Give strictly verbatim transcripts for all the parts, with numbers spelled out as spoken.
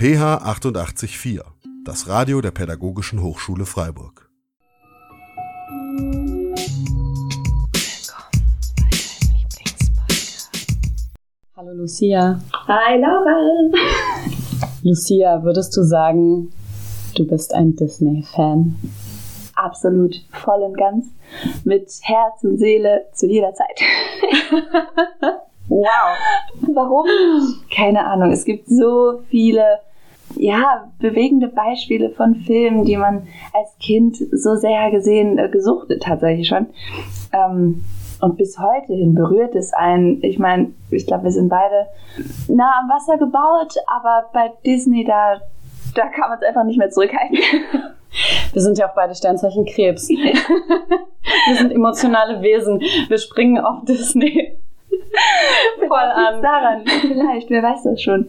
P H achtundachtzig Komma vier, das Radio der Pädagogischen Hochschule Freiburg. Hallo Lucia. Hi Laura. Lucia, würdest du sagen, du bist ein Disney-Fan? Absolut, voll und ganz, mit Herz und Seele zu jeder Zeit. Wow. Warum? Keine Ahnung. Es gibt so viele, ja, bewegende Beispiele von Filmen, die man als Kind so sehr gesehen, äh, gesuchtet tatsächlich schon. Ähm, und bis heute hin berührt es einen. Ich meine, ich glaube, wir sind beide nah am Wasser gebaut, aber bei Disney, da, da kann man es einfach nicht mehr zurückhalten. Wir sind ja auch beide Sternzeichen Krebs. Wir sind emotionale Wesen. Wir springen auf Disney voll an. Daran, vielleicht, wer weiß das schon.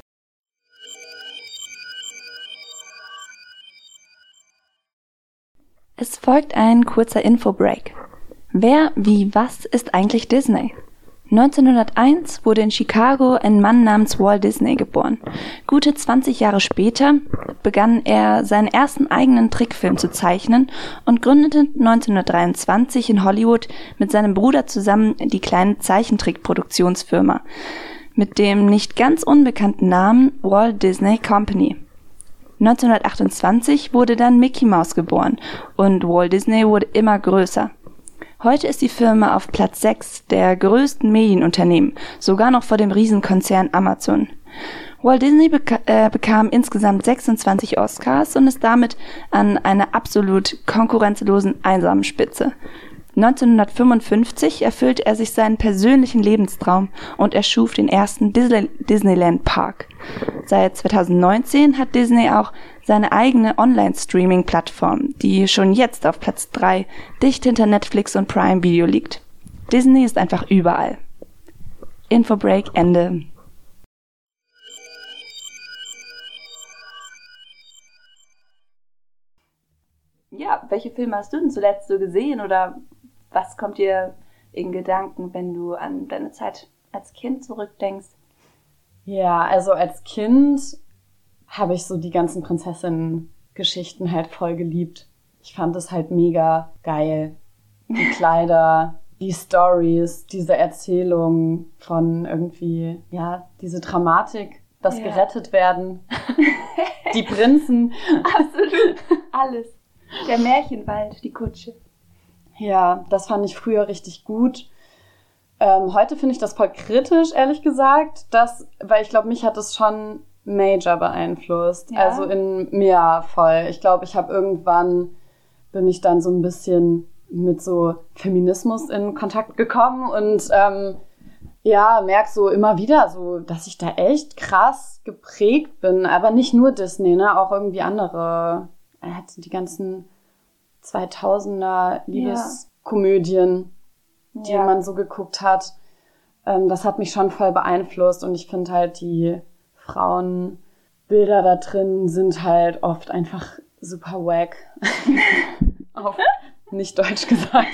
Es folgt ein kurzer Infobreak. Wer, wie, was ist eigentlich Disney? neunzehnhunderteins wurde in Chicago ein Mann namens Walt Disney geboren. Gute zwanzig Jahre später begann er, seinen ersten eigenen Trickfilm zu zeichnen und gründete neunzehnhundertdreiundzwanzig in Hollywood mit seinem Bruder zusammen die kleine Zeichentrickproduktionsfirma mit dem nicht ganz unbekannten Namen Walt Disney Company. neunzehnhundertachtundzwanzig wurde dann Mickey Mouse geboren und Walt Disney wurde immer größer. Heute ist die Firma auf Platz sechs der größten Medienunternehmen, sogar noch vor dem Riesenkonzern Amazon. Walt Disney beka- äh, bekam insgesamt sechsundzwanzig Oscars und ist damit an einer absolut konkurrenzlosen einsamen Spitze. neunzehnhundertfünfundfünfzig erfüllte er sich seinen persönlichen Lebenstraum und erschuf den ersten Disney- Disneyland Park. Seit zweitausendneunzehn hat Disney auch seine eigene Online-Streaming-Plattform, die schon jetzt auf Platz drei dicht hinter Netflix und Prime Video liegt. Disney ist einfach überall. Infobreak Ende. Ja, welche Filme hast du denn zuletzt so gesehen oder was kommt dir in Gedanken, wenn du an deine Zeit als Kind zurückdenkst? Ja, also als Kind habe ich so die ganzen Prinzessinnen-Geschichten halt voll geliebt. Ich fand es halt mega geil. Die Kleider, die Storys, diese Erzählung von irgendwie, ja, diese Dramatik, das Ja. gerettet werden, die Prinzen. Absolut. Alles. Der Märchenwald, die Kutsche. Ja, das fand ich früher richtig gut. Ähm, heute finde ich das voll kritisch, ehrlich gesagt, dass, weil ich glaube, mich hat es schon major beeinflusst. Ja. Also in mir voll. Ich glaube, ich habe irgendwann, bin ich dann so ein bisschen mit so Feminismus in Kontakt gekommen und ähm, ja, merke so immer wieder so, dass ich da echt krass geprägt bin. Aber nicht nur Disney, ne, auch irgendwie andere. Er hat die ganzen zweitausender Liebeskomödien, die Ja. man so geguckt hat. Ähm, das hat mich schon voll beeinflusst und ich finde halt, die Frauenbilder da drin sind halt oft einfach super wack. Auf nicht deutsch gesagt.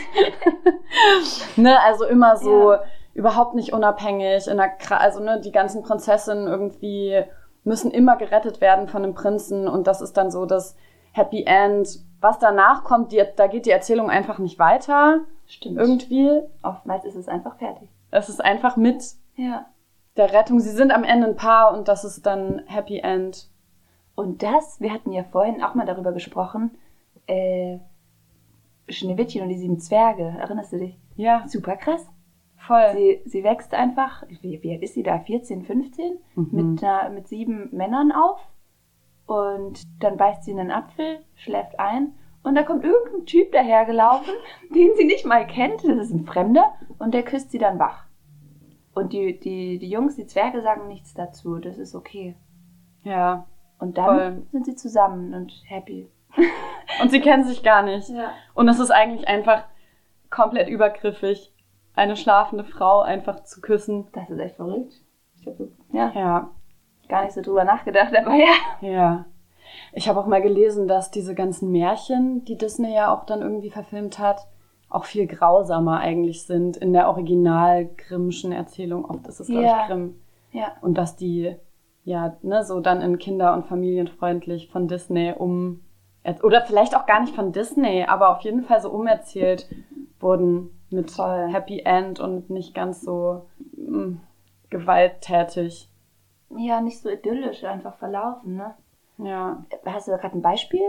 Ne, also immer so Ja. überhaupt nicht unabhängig. In der Kra- also ne, die ganzen Prinzessinnen irgendwie müssen immer gerettet werden von einem Prinzen und das ist dann so das Happy End. Was danach kommt, die, da geht die Erzählung einfach nicht weiter. Stimmt. Irgendwie. Oftmals ist es einfach fertig. Es ist einfach mit Ja. der Rettung. Sie sind am Ende ein Paar und das ist dann Happy End. Und das, wir hatten ja vorhin auch mal darüber gesprochen, äh, Schneewittchen und die sieben Zwerge, erinnerst du dich? Ja, Super krass. voll. Sie, sie wächst einfach, wie, wie alt ist sie da? vierzehn, fünfzehn? Mhm. Mit, einer, mit sieben Männern auf. Und dann beißt sie in einen Apfel, schläft ein. Und da kommt irgendein Typ dahergelaufen, den sie nicht mal kennt. Das ist ein Fremder. Und der küsst sie dann wach. Und die, die, die Jungs, die Zwerge, sagen nichts dazu. Das ist okay. Ja. Und dann Voll. sind sie zusammen und happy. Und sie kennen sich gar nicht. Ja. Und es ist eigentlich einfach komplett übergriffig, eine schlafende Frau einfach zu küssen. Das ist echt verrückt. Ich habe ja, Ja, gar nicht so drüber nachgedacht, aber ja. ja. Ich habe auch mal gelesen, dass diese ganzen Märchen, die Disney ja auch dann irgendwie verfilmt hat, auch viel grausamer eigentlich sind in der original Grimmschen Erzählung. Oft ist es, glaube Ja. ich, Grimm. Ja. Und dass die ja, ne, so dann in kinder- und familienfreundlich von Disney um, oder vielleicht auch gar nicht von Disney, aber auf jeden Fall so umerzählt wurden mit Voll. Happy End und nicht ganz so mh, gewalttätig. Ja, nicht so idyllisch einfach verlaufen, ne? Ja. Hast du da gerade ein Beispiel?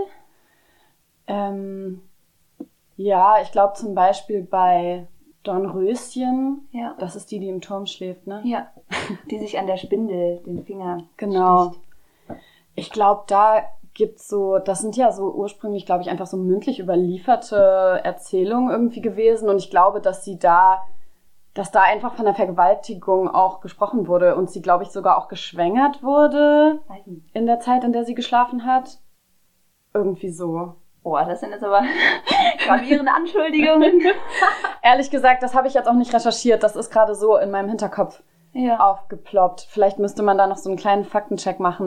Ähm, ja, ich glaube zum Beispiel bei Dornröschen, ja. Das ist die, die im Turm schläft, ne? Ja, die sich an der Spindel den Finger Genau. sticht. Ich glaube, da gibt's so, das sind ja so ursprünglich, glaube ich, einfach so mündlich überlieferte Erzählungen irgendwie gewesen und ich glaube, dass sie da, dass da einfach von der Vergewaltigung auch gesprochen wurde und sie, glaube ich, sogar auch geschwängert wurde in der Zeit, in der sie geschlafen hat. Irgendwie so. Boah, das sind jetzt aber gravierende Anschuldigungen. Ehrlich gesagt, das habe ich jetzt auch nicht recherchiert. Das ist gerade so in meinem Hinterkopf ja. aufgeploppt. Vielleicht müsste man da noch so einen kleinen Faktencheck machen.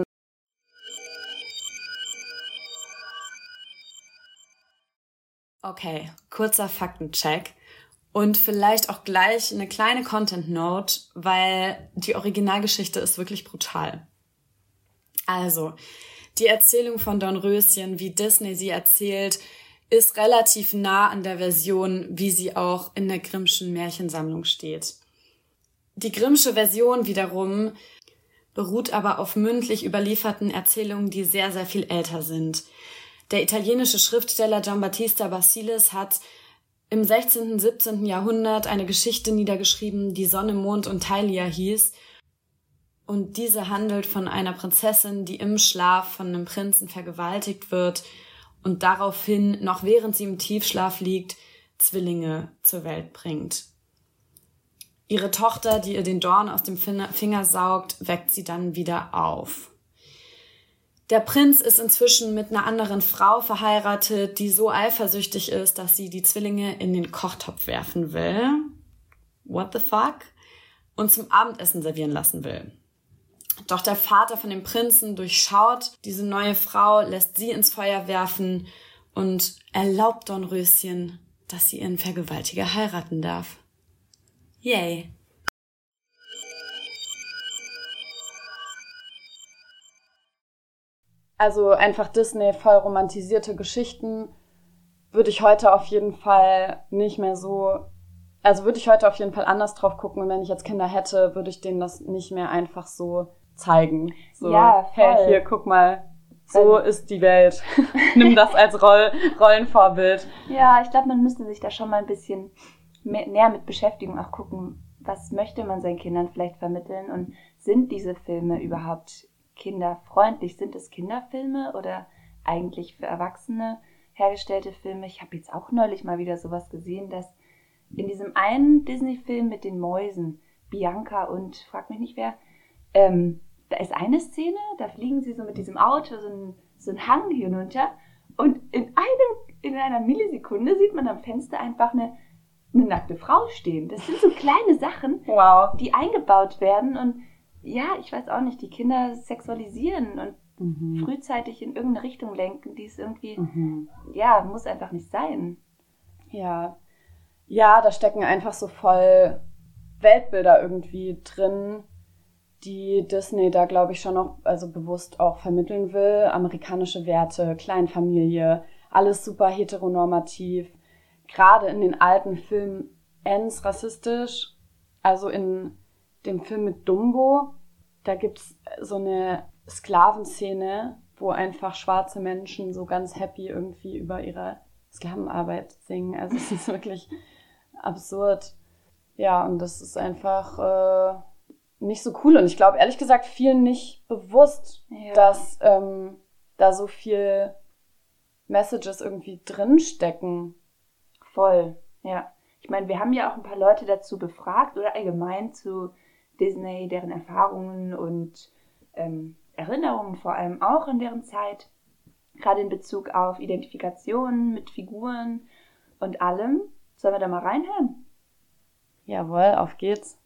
Okay, kurzer Faktencheck. Und vielleicht auch gleich eine kleine Content-Note, weil die Originalgeschichte ist wirklich brutal. Also, die Erzählung von Dornröschen, wie Disney sie erzählt, ist relativ nah an der Version, wie sie auch in der Grimmschen Märchensammlung steht. Die Grimmsche Version wiederum beruht aber auf mündlich überlieferten Erzählungen, die sehr, sehr viel älter sind. Der italienische Schriftsteller Giambattista Basilis hat im sechzehnten, siebzehnten Jahrhundert eine Geschichte niedergeschrieben, die Sonne, Mond und Thalia hieß. Und diese handelt von einer Prinzessin, die im Schlaf von einem Prinzen vergewaltigt wird und daraufhin, noch während sie im Tiefschlaf liegt, Zwillinge zur Welt bringt. Ihre Tochter, die ihr den Dorn aus dem Finger saugt, weckt sie dann wieder auf. Der Prinz ist inzwischen mit einer anderen Frau verheiratet, die so eifersüchtig ist, dass sie die Zwillinge in den Kochtopf werfen will. What the fuck? Und zum Abendessen servieren lassen will. Doch der Vater von dem Prinzen durchschaut diese neue Frau, lässt sie ins Feuer werfen und erlaubt Dornröschen, dass sie ihren Vergewaltiger heiraten darf. Yay! Also einfach Disney, voll romantisierte Geschichten, würde ich heute auf jeden Fall nicht mehr so, also würde ich heute auf jeden Fall anders drauf gucken und wenn ich jetzt Kinder hätte, würde ich denen das nicht mehr einfach so zeigen. So, ja, voll. Hey, hier, guck mal, so ist die Welt. Nimm das als Roll- Rollenvorbild. Ja, ich glaube, man müsste sich da schon mal ein bisschen mehr, näher mit beschäftigen, auch gucken, was möchte man seinen Kindern vielleicht vermitteln und sind diese Filme überhaupt kinderfreundlich? Sind es Kinderfilme oder eigentlich für Erwachsene hergestellte Filme? Ich habe jetzt auch neulich mal wieder sowas gesehen, dass in diesem einen Disney-Film mit den Mäusen, Bianca und frag mich nicht wer, ähm, da ist eine Szene, da fliegen sie so mit diesem Auto so einen, so einen Hang hinunter und in, einem, in einer Millisekunde sieht man am Fenster einfach eine, eine nackte Frau stehen. Das sind so kleine Sachen, wow, die eingebaut werden und ja, ich weiß auch nicht, die Kinder sexualisieren und mhm. frühzeitig in irgendeine Richtung lenken, die es irgendwie, mhm. ja, muss einfach nicht sein. Ja, ja, da stecken einfach so voll Weltbilder irgendwie drin, die Disney da, glaube ich, schon noch, also bewusst auch vermitteln will. Amerikanische Werte, Kleinfamilie, alles super heteronormativ. Gerade in den alten Filmen ends rassistisch. Also in dem Film mit Dumbo, da gibt's so eine Sklavenszene, wo einfach schwarze Menschen so ganz happy irgendwie über ihre Sklavenarbeit singen. Also es ist wirklich absurd. Ja, und das ist einfach äh, nicht so cool. Und ich glaube, ehrlich gesagt, vielen nicht bewusst, ja. dass ähm, da so viel Messages irgendwie drinstecken. Voll, ja. Ich meine, wir haben ja auch ein paar Leute dazu befragt oder allgemein zu Disney, deren Erfahrungen und ähm, Erinnerungen vor allem auch in deren Zeit, gerade in Bezug auf Identifikationen mit Figuren und allem. Sollen wir da mal reinhören? Jawohl, auf geht's.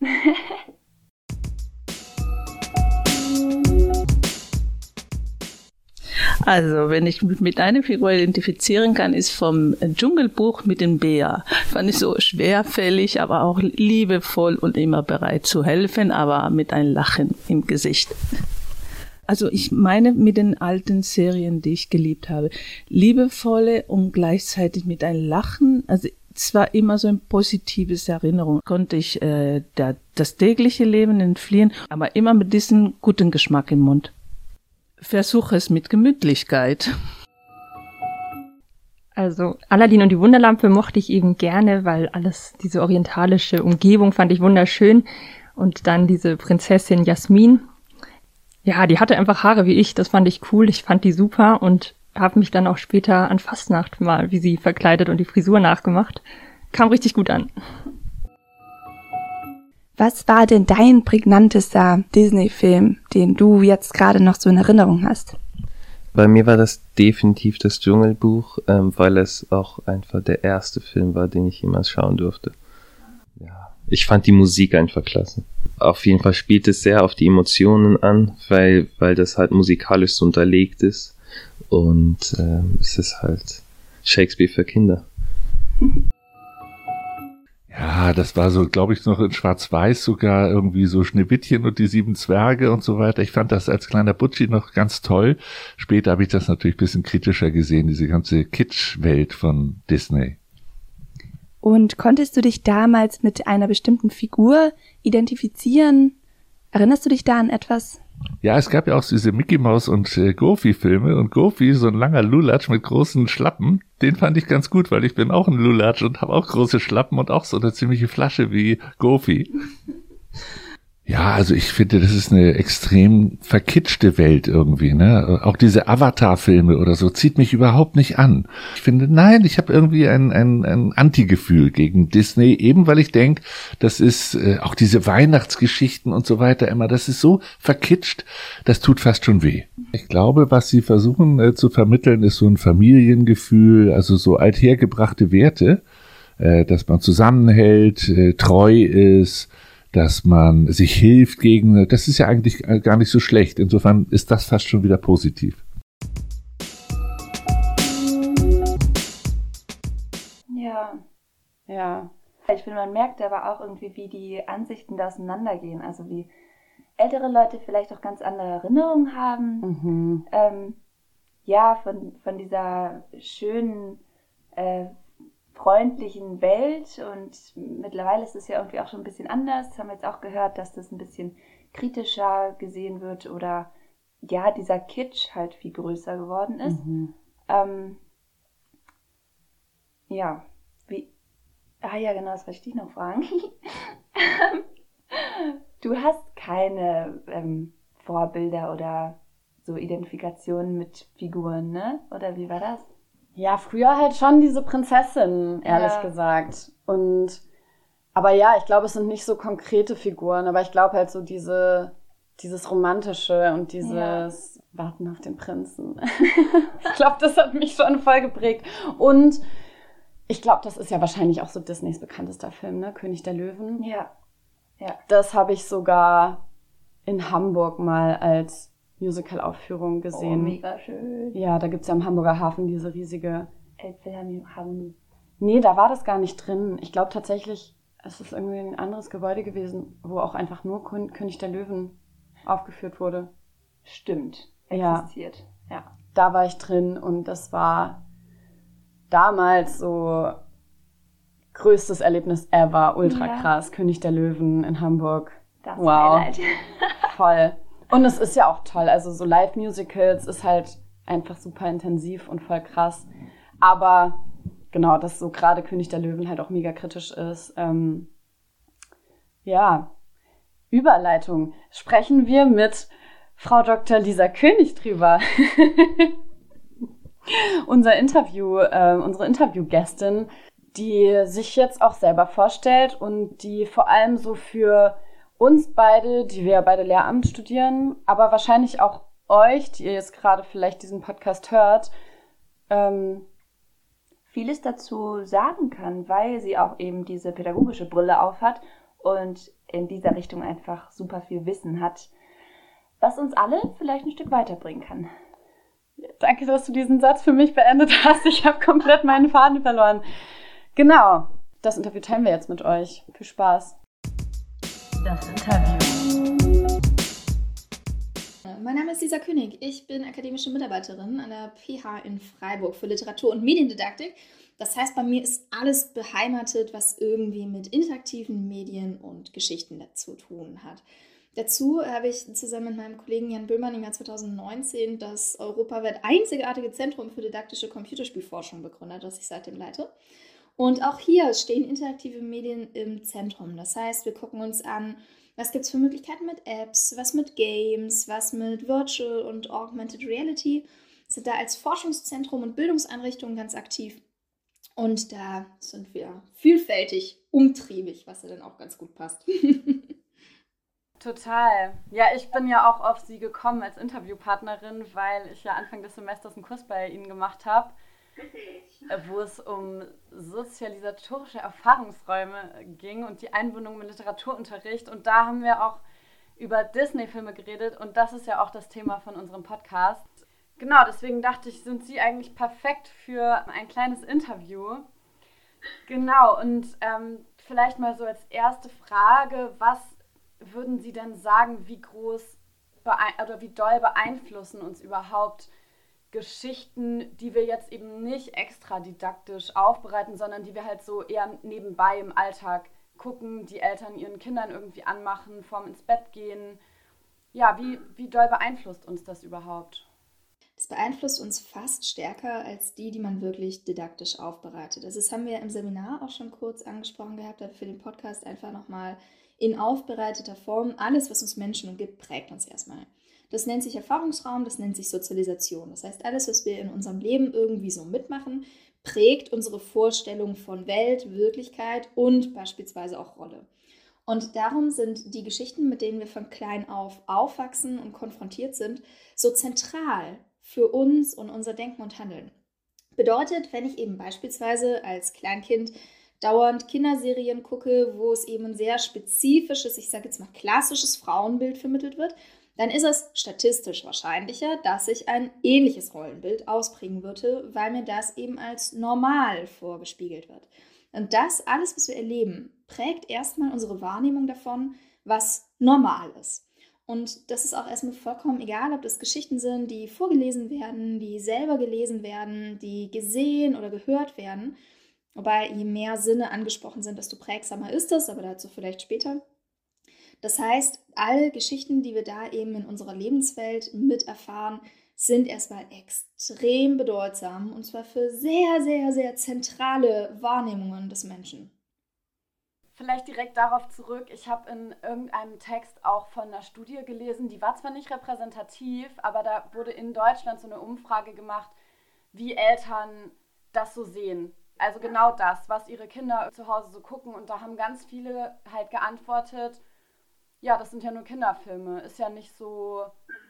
Also, wenn ich mich mit einer Figur identifizieren kann, ist vom Dschungelbuch mit dem Bär. Fand ich so schwerfällig, aber auch liebevoll und immer bereit zu helfen, aber mit einem Lachen im Gesicht. Also ich meine mit den alten Serien, die ich geliebt habe, liebevolle und gleichzeitig mit einem Lachen, also es war immer so ein positives Erinnerung. Konnte ich äh, der, das tägliche Leben entfliehen, aber immer mit diesem guten Geschmack im Mund. Versuche es mit Gemütlichkeit. Also Aladdin und die Wunderlampe mochte ich eben gerne, weil alles, diese orientalische Umgebung fand ich wunderschön. Und dann diese Prinzessin Jasmin. Ja, die hatte einfach Haare wie ich, das fand ich cool, ich fand die super und habe mich dann auch später an Fastnacht mal wie sie verkleidet und die Frisur nachgemacht. Kam richtig gut an. Was war denn dein prägnantester Disney-Film, den du jetzt gerade noch so in Erinnerung hast? Bei mir war das definitiv das Dschungelbuch, ähm, weil es auch einfach der erste Film war, den ich jemals schauen durfte. Ja, ich fand die Musik einfach klasse. Auf jeden Fall spielt es sehr auf die Emotionen an, weil, weil das halt musikalisch so unterlegt ist. Und ähm, es ist halt Shakespeare für Kinder. Ja, das war so, glaube ich, noch in Schwarz-Weiß sogar irgendwie so Schneewittchen und die sieben Zwerge und so weiter. Ich fand das als kleiner Butschi noch ganz toll. Später habe ich das natürlich ein bisschen kritischer gesehen, diese ganze Kitsch-Welt von Disney. Und konntest du dich damals mit einer bestimmten Figur identifizieren? Erinnerst du dich da an etwas? Ja, es gab ja auch diese Mickey Mouse und äh, Goofy-Filme und Goofy, so ein langer Lulatsch mit großen Schlappen, den fand ich ganz gut, weil ich bin auch ein Lulatsch und habe auch große Schlappen und auch so eine ziemliche Flasche wie Goofy. Ja, also ich finde, das ist eine extrem verkitschte Welt irgendwie, ne? Auch diese Avatar-Filme oder so zieht mich überhaupt nicht an. Ich finde, nein, ich habe irgendwie ein, ein, ein Anti-Gefühl gegen Disney, eben weil ich denke, das ist äh, auch diese Weihnachtsgeschichten und so weiter immer, das ist so verkitscht, das tut fast schon weh. Ich glaube, was sie versuchen äh, zu vermitteln, ist so ein Familiengefühl, also so althergebrachte Werte, äh, dass man zusammenhält, äh, treu ist, dass man sich hilft gegen, das ist ja eigentlich gar nicht so schlecht. Insofern ist das fast schon wieder positiv. Ja. Ja. Ich finde, man merkt aber auch irgendwie, wie die Ansichten da auseinandergehen. Also wie ältere Leute vielleicht auch ganz andere Erinnerungen haben. Mhm. Ähm, ja, von, von dieser schönen äh, freundlichen Welt und mittlerweile ist es ja irgendwie auch schon ein bisschen anders. Das haben wir jetzt auch gehört, dass das ein bisschen kritischer gesehen wird oder ja, dieser Kitsch halt viel größer geworden ist. Mhm. Ähm, ja, wie, ah ja genau, das wollte ich dich noch fragen. Du hast keine ähm, Vorbilder oder so Identifikationen mit Figuren, ne? Oder wie war das? Ja, früher halt schon diese Prinzessin, ehrlich Ja. gesagt. Und, aber ja, ich glaube, es sind nicht so konkrete Figuren, aber ich glaube halt so diese, dieses Romantische und dieses Ja. Warten auf den Prinzen. Ich glaube, das hat mich schon voll geprägt. Und ich glaube, das ist ja wahrscheinlich auch so Disneys bekanntester Film, ne? König der Löwen. Ja. Ja. Das habe ich sogar in Hamburg mal als Musical-Aufführung Oh, gesehen. mega schön. Ja, da gibt's ja im Hamburger Hafen diese riesige... Elbphilharmonie. Nee, da war das gar nicht drin. Ich glaube tatsächlich, es ist irgendwie ein anderes Gebäude gewesen, wo auch einfach nur Kön- König der Löwen aufgeführt wurde. Stimmt. Ja. Existiert. Ja. Da war ich drin und das war damals so größtes Erlebnis ever. Ultra Ja. krass. König der Löwen in Hamburg. Das Wow. Highlight. Voll. Und es ist ja auch toll. Also so Live-Musicals ist halt einfach super intensiv und voll krass. Aber genau, dass so gerade König der Löwen halt auch mega kritisch ist. Ähm, ja, Überleitung. Sprechen wir mit Frau Doktor Lisa König drüber. Unser Interview, äh, unsere Interviewgästin, die sich jetzt auch selber vorstellt und die vor allem so für uns beide, die wir ja beide Lehramt studieren, aber wahrscheinlich auch euch, die ihr jetzt gerade vielleicht diesen Podcast hört, ähm, vieles dazu sagen kann, weil sie auch eben diese pädagogische Brille aufhat und in dieser Richtung einfach super viel Wissen hat, was uns alle vielleicht ein Stück weiterbringen kann. Danke, dass du diesen Satz für mich beendet hast. Ich habe komplett meinen Faden verloren. Genau, das Interview teilen wir jetzt mit euch. Viel Spaß. Das Interview. Mein Name ist Lisa König. Ich bin akademische Mitarbeiterin an der P H in Freiburg für Literatur- und Mediendidaktik. Das heißt, bei mir ist alles beheimatet, was irgendwie mit interaktiven Medien und Geschichten zu tun hat. Dazu habe ich zusammen mit meinem Kollegen Jan Böhmann im Jahr zweitausendneunzehn das europaweit einzigartige Zentrum für didaktische Computerspielforschung begründet, das ich seitdem leite. Und auch hier stehen interaktive Medien im Zentrum. Das heißt, wir gucken uns an, was gibt es für Möglichkeiten mit Apps, was mit Games, was mit Virtual und Augmented Reality. Wir sind da als Forschungszentrum und Bildungseinrichtung ganz aktiv. Und da sind wir vielfältig, umtriebig, was ja dann auch ganz gut passt. Total. Ja, ich bin ja auch auf Sie gekommen als Interviewpartnerin, weil ich ja Anfang des Semesters einen Kurs bei Ihnen gemacht habe, wo es um sozialisatorische Erfahrungsräume ging und die Einbindung mit Literaturunterricht. Und da haben wir auch über Disney-Filme geredet und das ist ja auch das Thema von unserem Podcast. Genau, deswegen dachte ich, sind Sie eigentlich perfekt für ein kleines Interview. Genau, und ähm, vielleicht mal so als erste Frage, was würden Sie denn sagen, wie groß beein- oder wie doll beeinflussen uns überhaupt Geschichten, die wir jetzt eben nicht extra didaktisch aufbereiten, sondern die wir halt so eher nebenbei im Alltag gucken, die Eltern ihren Kindern irgendwie anmachen, vorm ins Bett gehen. Ja, wie, wie doll beeinflusst uns das überhaupt? Das beeinflusst uns fast stärker als die, die man wirklich didaktisch aufbereitet. Also das haben wir im Seminar auch schon kurz angesprochen gehabt, aber für den Podcast einfach nochmal in aufbereiteter Form. Alles, was uns Menschen umgibt, prägt uns erstmal. Das nennt sich Erfahrungsraum, das nennt sich Sozialisation. Das heißt, alles, was wir in unserem Leben irgendwie so mitmachen, prägt unsere Vorstellung von Welt, Wirklichkeit und beispielsweise auch Rolle. Und darum sind die Geschichten, mit denen wir von klein auf aufwachsen und konfrontiert sind, so zentral für uns und unser Denken und Handeln. Bedeutet, wenn ich eben beispielsweise als Kleinkind dauernd Kinderserien gucke, wo es eben ein sehr spezifisches, ich sage jetzt mal klassisches Frauenbild vermittelt wird, dann ist es statistisch wahrscheinlicher, dass ich ein ähnliches Rollenbild ausprägen würde, weil mir das eben als normal vorgespiegelt wird. Und das, alles, was wir erleben, prägt erstmal unsere Wahrnehmung davon, was normal ist. Und das ist auch erstmal vollkommen egal, ob das Geschichten sind, die vorgelesen werden, die selber gelesen werden, die gesehen oder gehört werden. Wobei, je mehr Sinne angesprochen sind, desto prägsamer ist das, aber dazu vielleicht später. Das heißt, alle Geschichten, die wir da eben in unserer Lebenswelt miterfahren, sind erstmal extrem bedeutsam und zwar für sehr, sehr, sehr zentrale Wahrnehmungen des Menschen. Vielleicht direkt darauf zurück. Ich habe in irgendeinem Text auch von einer Studie gelesen, die war zwar nicht repräsentativ, aber da wurde in Deutschland so eine Umfrage gemacht, wie Eltern das so sehen. Also genau das, was ihre Kinder zu Hause so gucken. Und da haben ganz viele halt geantwortet, ja, das sind ja nur Kinderfilme, ist ja nicht so,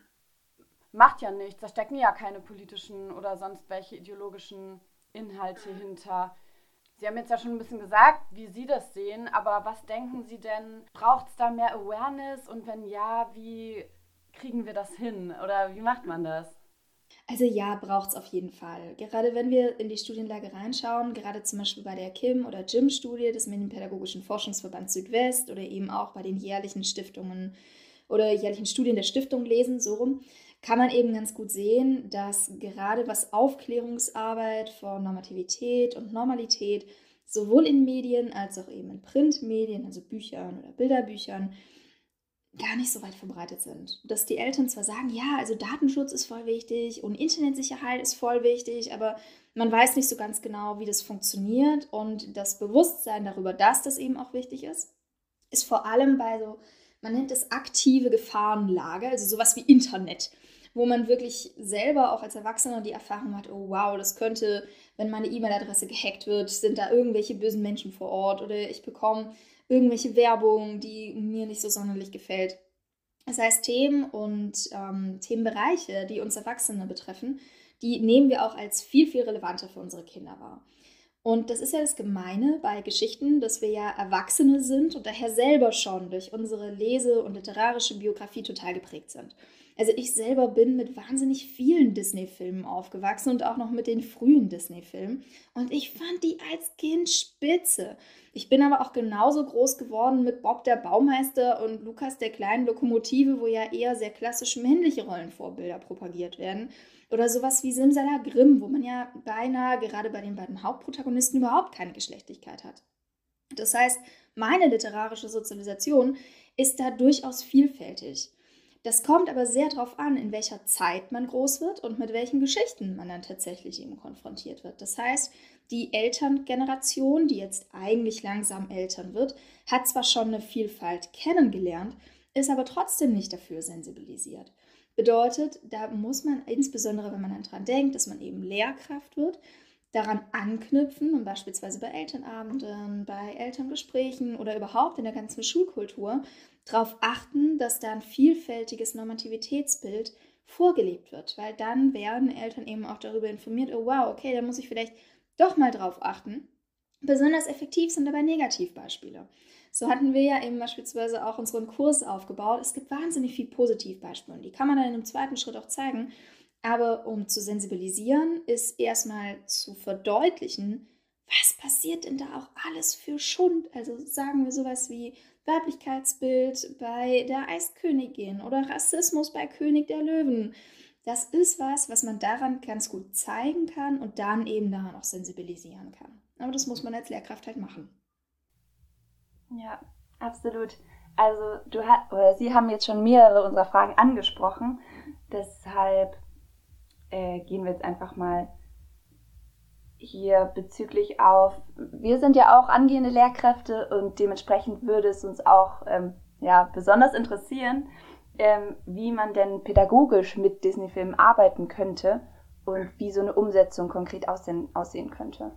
macht ja nichts, da stecken ja keine politischen oder sonst welche ideologischen Inhalte hinter. Sie haben jetzt ja schon ein bisschen gesagt, wie Sie das sehen, aber was denken Sie denn, braucht es da mehr Awareness und wenn ja, wie kriegen wir das hin oder wie macht man das? Also ja, braucht es auf jeden Fall. Gerade wenn wir in die Studienlage reinschauen, gerade zum Beispiel bei der K I M- oder J I M-Studie des Medienpädagogischen Forschungsverbands Südwest oder eben auch bei den jährlichen Stiftungen oder jährlichen Studien der Stiftung lesen, so rum, kann man eben ganz gut sehen, dass gerade was Aufklärungsarbeit von Normativität und Normalität sowohl in Medien als auch eben in Printmedien, also Büchern oder Bilderbüchern, gar nicht so weit verbreitet sind. Dass die Eltern zwar sagen, ja, also Datenschutz ist voll wichtig und Internetsicherheit ist voll wichtig, aber man weiß nicht so ganz genau, wie das funktioniert und das Bewusstsein darüber, dass das eben auch wichtig ist, ist vor allem bei so, man nennt es aktive Gefahrenlage, also sowas wie Internet, wo man wirklich selber auch als Erwachsener die Erfahrung hat, oh wow, das könnte, wenn meine E-Mail-Adresse gehackt wird, sind da irgendwelche bösen Menschen vor Ort oder ich bekomme irgendwelche Werbung, die mir nicht so sonderlich gefällt. Das heißt, Themen und ähm, Themenbereiche, die uns Erwachsene betreffen, die nehmen wir auch als viel, viel relevanter für unsere Kinder wahr. Und das ist ja das Gemeine bei Geschichten, dass wir ja Erwachsene sind und daher selber schon durch unsere Lese- und literarische Biografie total geprägt sind. Also ich selber bin mit wahnsinnig vielen Disney-Filmen aufgewachsen und auch noch mit den frühen Disney-Filmen. Und ich fand die als Kind spitze. Ich bin aber auch genauso groß geworden mit Bob der Baumeister und Lukas der kleinen Lokomotive, wo ja eher sehr klassisch männliche Rollenvorbilder propagiert werden. Oder sowas wie Simsalagrim, wo man ja beinahe gerade bei den beiden Hauptprotagonisten überhaupt keine Geschlechtlichkeit hat. Das heißt, meine literarische Sozialisation ist da durchaus vielfältig. Das kommt aber sehr darauf an, in welcher Zeit man groß wird und mit welchen Geschichten man dann tatsächlich eben konfrontiert wird. Das heißt, die Elterngeneration, die jetzt eigentlich langsam Eltern wird, hat zwar schon eine Vielfalt kennengelernt, ist aber trotzdem nicht dafür sensibilisiert. Bedeutet, da muss man, insbesondere wenn man dann dran denkt, dass man eben Lehrkraft wird, daran anknüpfen und beispielsweise bei Elternabenden, bei Elterngesprächen oder überhaupt in der ganzen Schulkultur darauf achten, dass da ein vielfältiges Normativitätsbild vorgelebt wird, weil dann werden Eltern eben auch darüber informiert, oh wow, okay, da muss ich vielleicht doch mal drauf achten. Besonders effektiv sind dabei Negativbeispiele. So hatten wir ja eben beispielsweise auch unseren Kurs aufgebaut. Es gibt wahnsinnig viele Positivbeispiele und die kann man dann in einem zweiten Schritt auch zeigen. Aber um zu sensibilisieren, ist erstmal zu verdeutlichen, was passiert denn da auch alles für Schund? Also sagen wir sowas wie Weiblichkeitsbild bei der Eiskönigin oder Rassismus bei König der Löwen. Das ist was, was man daran ganz gut zeigen kann und dann eben daran auch sensibilisieren kann. Aber das muss man als Lehrkraft halt machen. Ja, absolut. Also du hast, oder Sie haben jetzt schon mehrere unserer Fragen angesprochen. Deshalb äh, gehen wir jetzt einfach mal hier bezüglich auf, wir sind ja auch angehende Lehrkräfte und dementsprechend würde es uns auch ähm, ja, besonders interessieren, ähm, wie man denn pädagogisch mit Disney-Filmen arbeiten könnte und wie so eine Umsetzung konkret aussehen, aussehen könnte.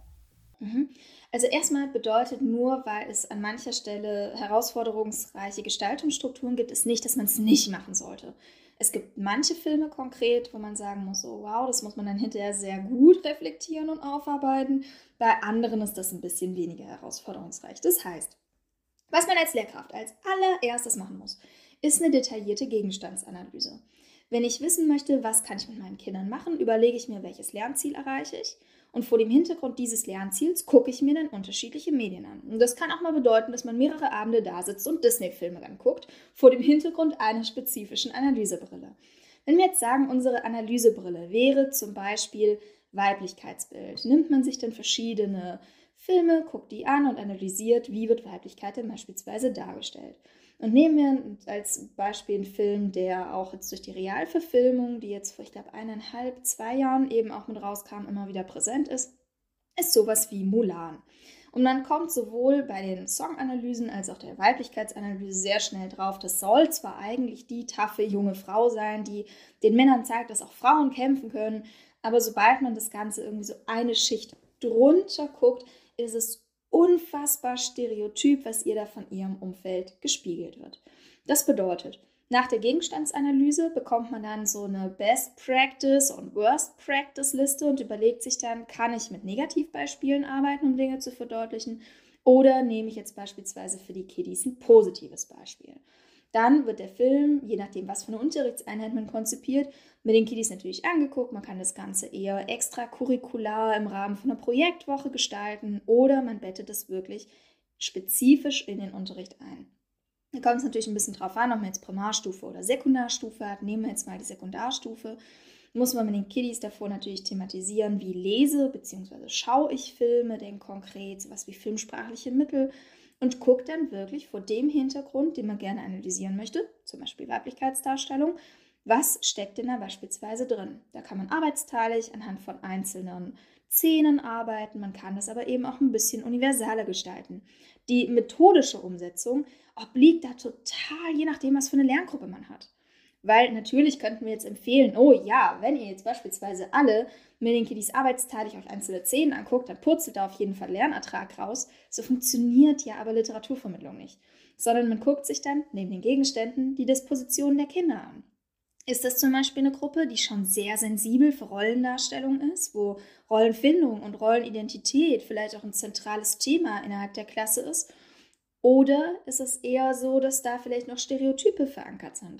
Also erstmal bedeutet nur, weil es an mancher Stelle herausforderungsreiche Gestaltungsstrukturen gibt, es nicht, dass man es nicht machen sollte. Es gibt manche Filme konkret, wo man sagen muss, oh wow, das muss man dann hinterher sehr gut reflektieren und aufarbeiten. Bei anderen ist das ein bisschen weniger herausforderungsreich. Das heißt, was man als Lehrkraft als allererstes machen muss, ist eine detaillierte Gegenstandsanalyse. Wenn ich wissen möchte, was kann ich mit meinen Kindern machen, überlege ich mir, welches Lernziel erreiche ich. Und vor dem Hintergrund dieses Lernziels gucke ich mir dann unterschiedliche Medien an. Und das kann auch mal bedeuten, dass man mehrere Abende da sitzt und Disney-Filme dann guckt, vor dem Hintergrund einer spezifischen Analysebrille. Wenn wir jetzt sagen, unsere Analysebrille wäre zum Beispiel Weiblichkeitsbild, nimmt man sich dann verschiedene Filme, guckt die an und analysiert, wie wird Weiblichkeit denn beispielsweise dargestellt. Und nehmen wir als Beispiel einen Film, der auch jetzt durch die Realverfilmung, die jetzt vor, ich glaube, eineinhalb, zwei Jahren eben auch mit rauskam, immer wieder präsent ist, ist sowas wie Mulan. Und man kommt sowohl bei den Songanalysen als auch der Weiblichkeitsanalyse sehr schnell drauf, das soll zwar eigentlich die taffe junge Frau sein, die den Männern zeigt, dass auch Frauen kämpfen können, aber sobald man das Ganze irgendwie so eine Schicht drunter guckt, ist es unfassbar stereotyp, was ihr da von ihrem Umfeld gespiegelt wird. Das bedeutet, nach der Gegenstandsanalyse bekommt man dann so eine Best Practice und Worst Practice Liste und überlegt sich dann, kann ich mit Negativbeispielen arbeiten, um Dinge zu verdeutlichen, oder nehme ich jetzt beispielsweise für die Kiddies ein positives Beispiel. Dann wird der Film, je nachdem, was für eine Unterrichtseinheit man konzipiert, mit den Kiddies natürlich angeguckt. Man kann das Ganze eher extracurricular im Rahmen von einer Projektwoche gestalten oder man bettet es wirklich spezifisch in den Unterricht ein. Da kommt es natürlich ein bisschen drauf an, ob man jetzt Primarstufe oder Sekundarstufe hat. Nehmen wir jetzt mal die Sekundarstufe. Muss man mit den Kiddies davor natürlich thematisieren, wie lese bzw. schaue ich Filme denn konkret, sowas wie filmsprachliche Mittel, und guckt dann wirklich vor dem Hintergrund, den man gerne analysieren möchte, zum Beispiel Weiblichkeitsdarstellung, was steckt denn da beispielsweise drin. Da kann man arbeitsteilig anhand von einzelnen Szenen arbeiten, man kann das aber eben auch ein bisschen universaler gestalten. Die methodische Umsetzung obliegt da total, je nachdem, was für eine Lerngruppe man hat. Weil natürlich könnten wir jetzt empfehlen, oh ja, wenn ihr jetzt beispielsweise alle mit den Kiddies arbeitsteilig auf einzelne Szenen anguckt, dann purzelt da auf jeden Fall Lernertrag raus. So funktioniert ja aber Literaturvermittlung nicht. Sondern man guckt sich dann neben den Gegenständen die Disposition der Kinder an. Ist das zum Beispiel eine Gruppe, die schon sehr sensibel für Rollendarstellung ist, wo Rollenfindung und Rollenidentität vielleicht auch ein zentrales Thema innerhalb der Klasse ist? Oder ist es eher so, dass da vielleicht noch Stereotype verankert sind?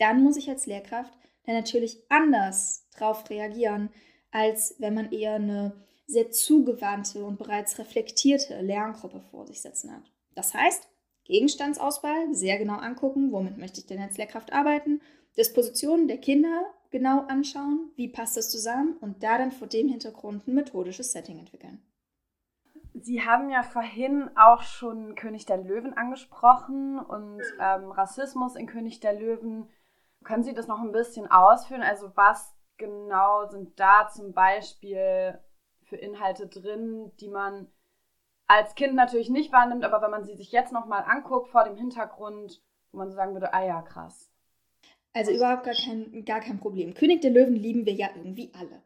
dann muss ich als Lehrkraft dann natürlich anders drauf reagieren, als wenn man eher eine sehr zugewandte und bereits reflektierte Lerngruppe vor sich sitzen hat. Das heißt, Gegenstandsauswahl sehr genau angucken, womit möchte ich denn als Lehrkraft arbeiten, Dispositionen der Kinder genau anschauen, wie passt das zusammen und da dann vor dem Hintergrund ein methodisches Setting entwickeln. Sie haben ja vorhin auch schon König der Löwen angesprochen und ähm, Rassismus in König der Löwen. Können Sie das noch ein bisschen ausführen? Also was genau sind da zum Beispiel für Inhalte drin, die man als Kind natürlich nicht wahrnimmt, aber wenn man sie sich jetzt nochmal anguckt vor dem Hintergrund, wo man so sagen würde, ah ja, krass. Also überhaupt gar kein, gar kein Problem. König der Löwen lieben wir ja irgendwie alle.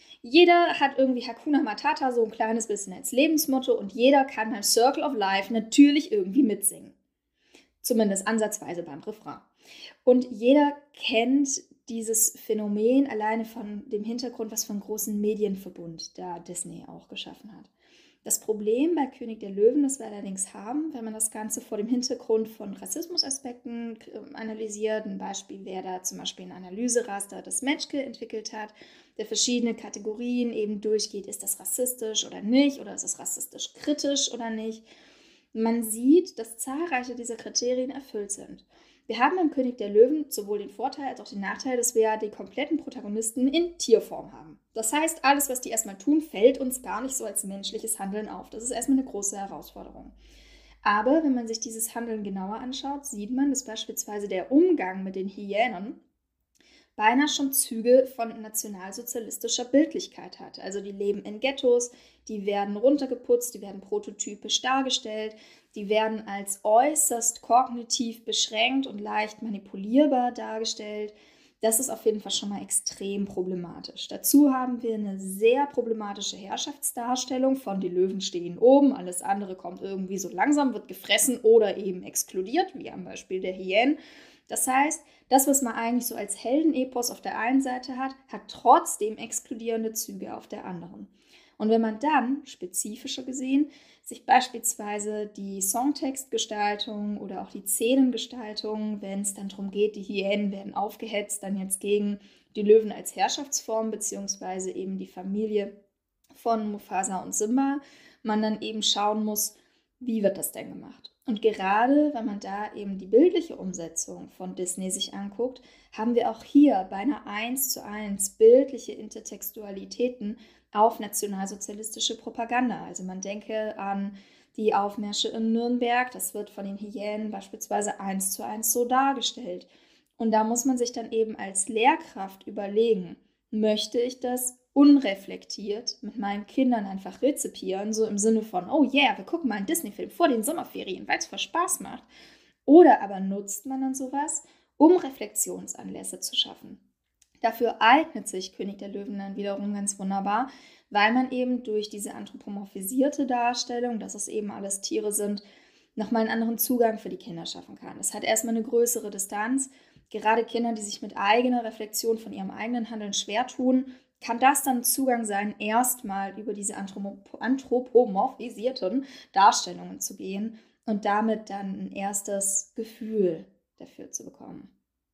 Jeder hat irgendwie Hakuna Matata so ein kleines bisschen als Lebensmotto und jeder kann beim Circle of Life natürlich irgendwie mitsingen. Zumindest ansatzweise beim Refrain. Und jeder kennt dieses Phänomen alleine von dem Hintergrund, was von großen Medienverbund da Disney auch geschaffen hat. Das Problem bei König der Löwen, das wir allerdings haben, wenn man das Ganze vor dem Hintergrund von Rassismusaspekten analysiert, ein Beispiel wäre da zum Beispiel ein Analyseraster, das Metzger entwickelt hat, der verschiedene Kategorien eben durchgeht, ist das rassistisch oder nicht, oder ist es rassistisch kritisch oder nicht. Man sieht, dass zahlreiche dieser Kriterien erfüllt sind. Wir haben beim König der Löwen sowohl den Vorteil als auch den Nachteil, dass wir ja die kompletten Protagonisten in Tierform haben. Das heißt, alles, was die erstmal tun, fällt uns gar nicht so als menschliches Handeln auf. Das ist erstmal eine große Herausforderung. Aber wenn man sich dieses Handeln genauer anschaut, sieht man, dass beispielsweise der Umgang mit den Hyänen beinahe schon Züge von nationalsozialistischer Bildlichkeit hat. Also die leben in Ghettos, die werden runtergeputzt, die werden prototypisch dargestellt, die werden als äußerst kognitiv beschränkt und leicht manipulierbar dargestellt. Das ist auf jeden Fall schon mal extrem problematisch. Dazu haben wir eine sehr problematische Herrschaftsdarstellung von die Löwen stehen oben, alles andere kommt irgendwie so langsam, wird gefressen oder eben exkludiert, wie am Beispiel der Hyänen. Das heißt, das, was man eigentlich so als Heldenepos auf der einen Seite hat, hat trotzdem exkludierende Züge auf der anderen. Und wenn man dann, spezifischer gesehen, sich beispielsweise die Songtextgestaltung oder auch die Szenengestaltung, wenn es dann darum geht, die Hyänen werden aufgehetzt, dann jetzt gegen die Löwen als Herrschaftsform, beziehungsweise eben die Familie von Mufasa und Simba, man dann eben schauen muss, wie wird das denn gemacht? Und gerade, wenn man da eben die bildliche Umsetzung von Disney sich anguckt, haben wir auch hier beinahe eins zu eins bildliche Intertextualitäten auf nationalsozialistische Propaganda. Also man denke an die Aufmärsche in Nürnberg, das wird von den Hyänen beispielsweise eins zu eins so dargestellt. Und da muss man sich dann eben als Lehrkraft überlegen, möchte ich das unreflektiert mit meinen Kindern einfach rezipieren, so im Sinne von, oh yeah, wir gucken mal einen Disney-Film vor den Sommerferien, weil es voll Spaß macht. Oder aber nutzt man dann sowas, um Reflexionsanlässe zu schaffen. Dafür eignet sich König der Löwen dann wiederum ganz wunderbar, weil man eben durch diese anthropomorphisierte Darstellung, dass es eben alles Tiere sind, nochmal einen anderen Zugang für die Kinder schaffen kann. Es hat erstmal eine größere Distanz. Gerade Kinder, die sich mit eigener Reflexion von ihrem eigenen Handeln schwer tun, kann das dann Zugang sein, erstmal über diese anthropomorphisierten Darstellungen zu gehen und damit dann ein erstes Gefühl dafür zu bekommen.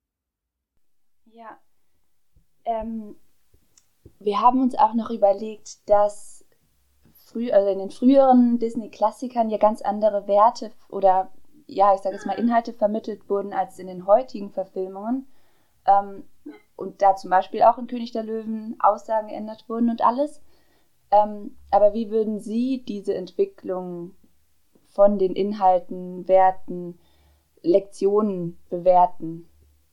Ja, ähm, wir haben uns auch noch überlegt, dass früh, also in den früheren Disney-Klassikern ja ganz andere Werte oder, ja, ich sage jetzt mal Inhalte vermittelt wurden als in den heutigen Verfilmungen. Ähm, und da zum Beispiel auch in König der Löwen Aussagen geändert wurden und alles. Ähm, aber wie würden Sie diese Entwicklung von den Inhalten, Werten, Lektionen bewerten?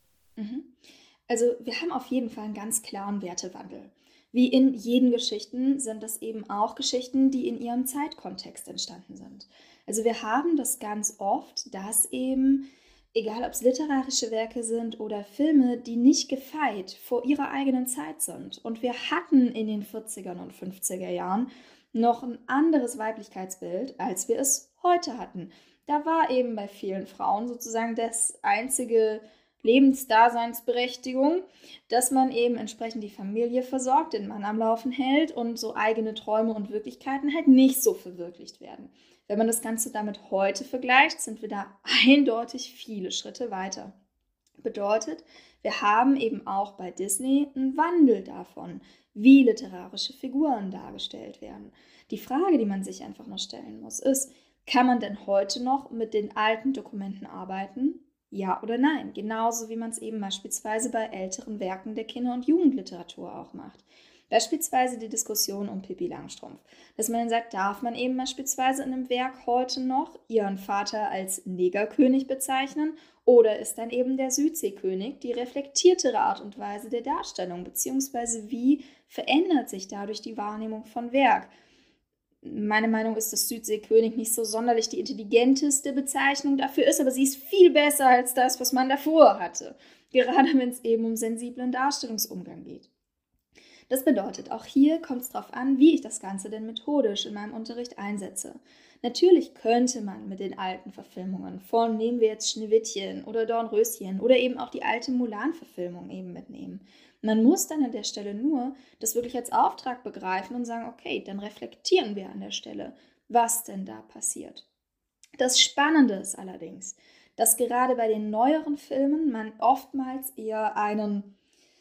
Also wir haben auf jeden Fall einen ganz klaren Wertewandel. Wie in jeden Geschichten sind das eben auch Geschichten, die in ihrem Zeitkontext entstanden sind. Also wir haben das ganz oft, dass eben, egal ob es literarische Werke sind oder Filme, die nicht gefeit vor ihrer eigenen Zeit sind. Und wir hatten in den vierzigern und fünfziger Jahren noch ein anderes Weiblichkeitsbild, als wir es heute hatten. Da war eben bei vielen Frauen sozusagen das einzige Lebensdaseinsberechtigung, dass man eben entsprechend die Familie versorgt, den Mann am Laufen hält und so eigene Träume und Wirklichkeiten halt nicht so verwirklicht werden. Wenn man das Ganze damit heute vergleicht, sind wir da eindeutig viele Schritte weiter. Bedeutet, wir haben eben auch bei Disney einen Wandel davon, wie literarische Figuren dargestellt werden. Die Frage, die man sich einfach noch stellen muss, ist, kann man denn heute noch mit den alten Dokumenten arbeiten? Ja oder nein? Genauso wie man es eben beispielsweise bei älteren Werken der Kinder- und Jugendliteratur auch macht. Beispielsweise die Diskussion um Pippi Langstrumpf. Dass man dann sagt, darf man eben beispielsweise in einem Werk heute noch ihren Vater als Negerkönig bezeichnen oder ist dann eben der Südseekönig die reflektiertere Art und Weise der Darstellung, beziehungsweise wie verändert sich dadurch die Wahrnehmung von Werk? Meine Meinung ist, dass Südseekönig nicht so sonderlich die intelligenteste Bezeichnung dafür ist, aber sie ist viel besser als das, was man davor hatte. Gerade wenn es eben um sensiblen Darstellungsumgang geht. Das bedeutet, auch hier kommt es darauf an, wie ich das Ganze denn methodisch in meinem Unterricht einsetze. Natürlich könnte man mit den alten Verfilmungen von, nehmen wir jetzt Schneewittchen oder Dornröschen oder eben auch die alte Mulan-Verfilmung eben mitnehmen. Man muss dann an der Stelle nur das wirklich als Auftrag begreifen und sagen, okay, dann reflektieren wir an der Stelle, was denn da passiert. Das Spannende ist allerdings, dass gerade bei den neueren Filmen man oftmals eher einen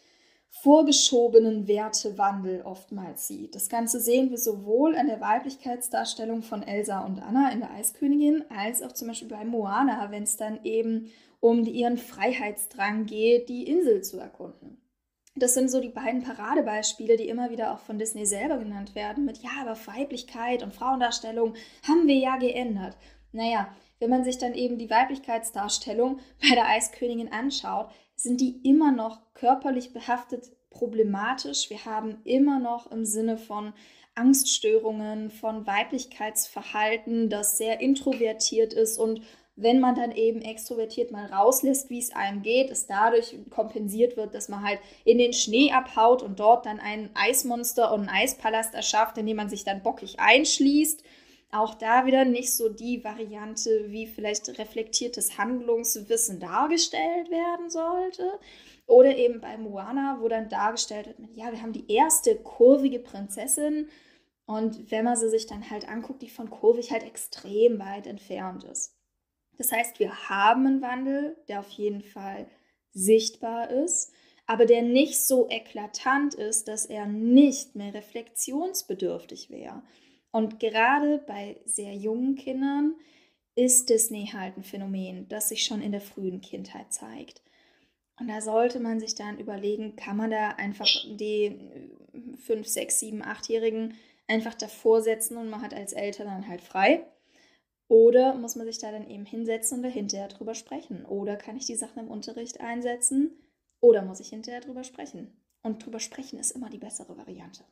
vorgeschobenen Wertewandel oftmals sieht. Das Ganze sehen wir sowohl an der Weiblichkeitsdarstellung von Elsa und Anna in der Eiskönigin, als auch zum Beispiel bei Moana, wenn es dann eben um ihren Freiheitsdrang geht, die Insel zu erkunden. Das sind so die beiden Paradebeispiele, die immer wieder auch von Disney selber genannt werden, mit ja, aber Weiblichkeit und Frauendarstellung haben wir ja geändert. Naja, wenn man sich dann eben die Weiblichkeitsdarstellung bei der Eiskönigin anschaut, sind die immer noch körperlich behaftet problematisch. Wir haben immer noch im Sinne von Angststörungen, von Weiblichkeitsverhalten, das sehr introvertiert ist und wenn man dann eben extrovertiert mal rauslässt, wie es einem geht, es dadurch kompensiert wird, dass man halt in den Schnee abhaut und dort dann ein Eismonster und einen Eispalast erschafft, in dem man sich dann bockig einschließt. Auch da wieder nicht so die Variante, wie vielleicht reflektiertes Handlungswissen dargestellt werden sollte. Oder eben bei Moana, wo dann dargestellt wird, ja, wir haben die erste kurvige Prinzessin und wenn man sie sich dann halt anguckt, die von kurvig halt extrem weit entfernt ist. Das heißt, wir haben einen Wandel, der auf jeden Fall sichtbar ist, aber der nicht so eklatant ist, dass er nicht mehr reflexionsbedürftig wäre. Und gerade bei sehr jungen Kindern ist Disney halt ein Phänomen, das sich schon in der frühen Kindheit zeigt. Und da sollte man sich dann überlegen, kann man da einfach die fünf, sechs, sieben, achtjährigen einfach davor setzen und man hat als Eltern dann halt frei. Oder muss man sich da dann eben hinsetzen und da hinterher drüber sprechen? Oder kann ich die Sachen im Unterricht einsetzen? Oder muss ich hinterher drüber sprechen? Und drüber sprechen ist immer die bessere Variante.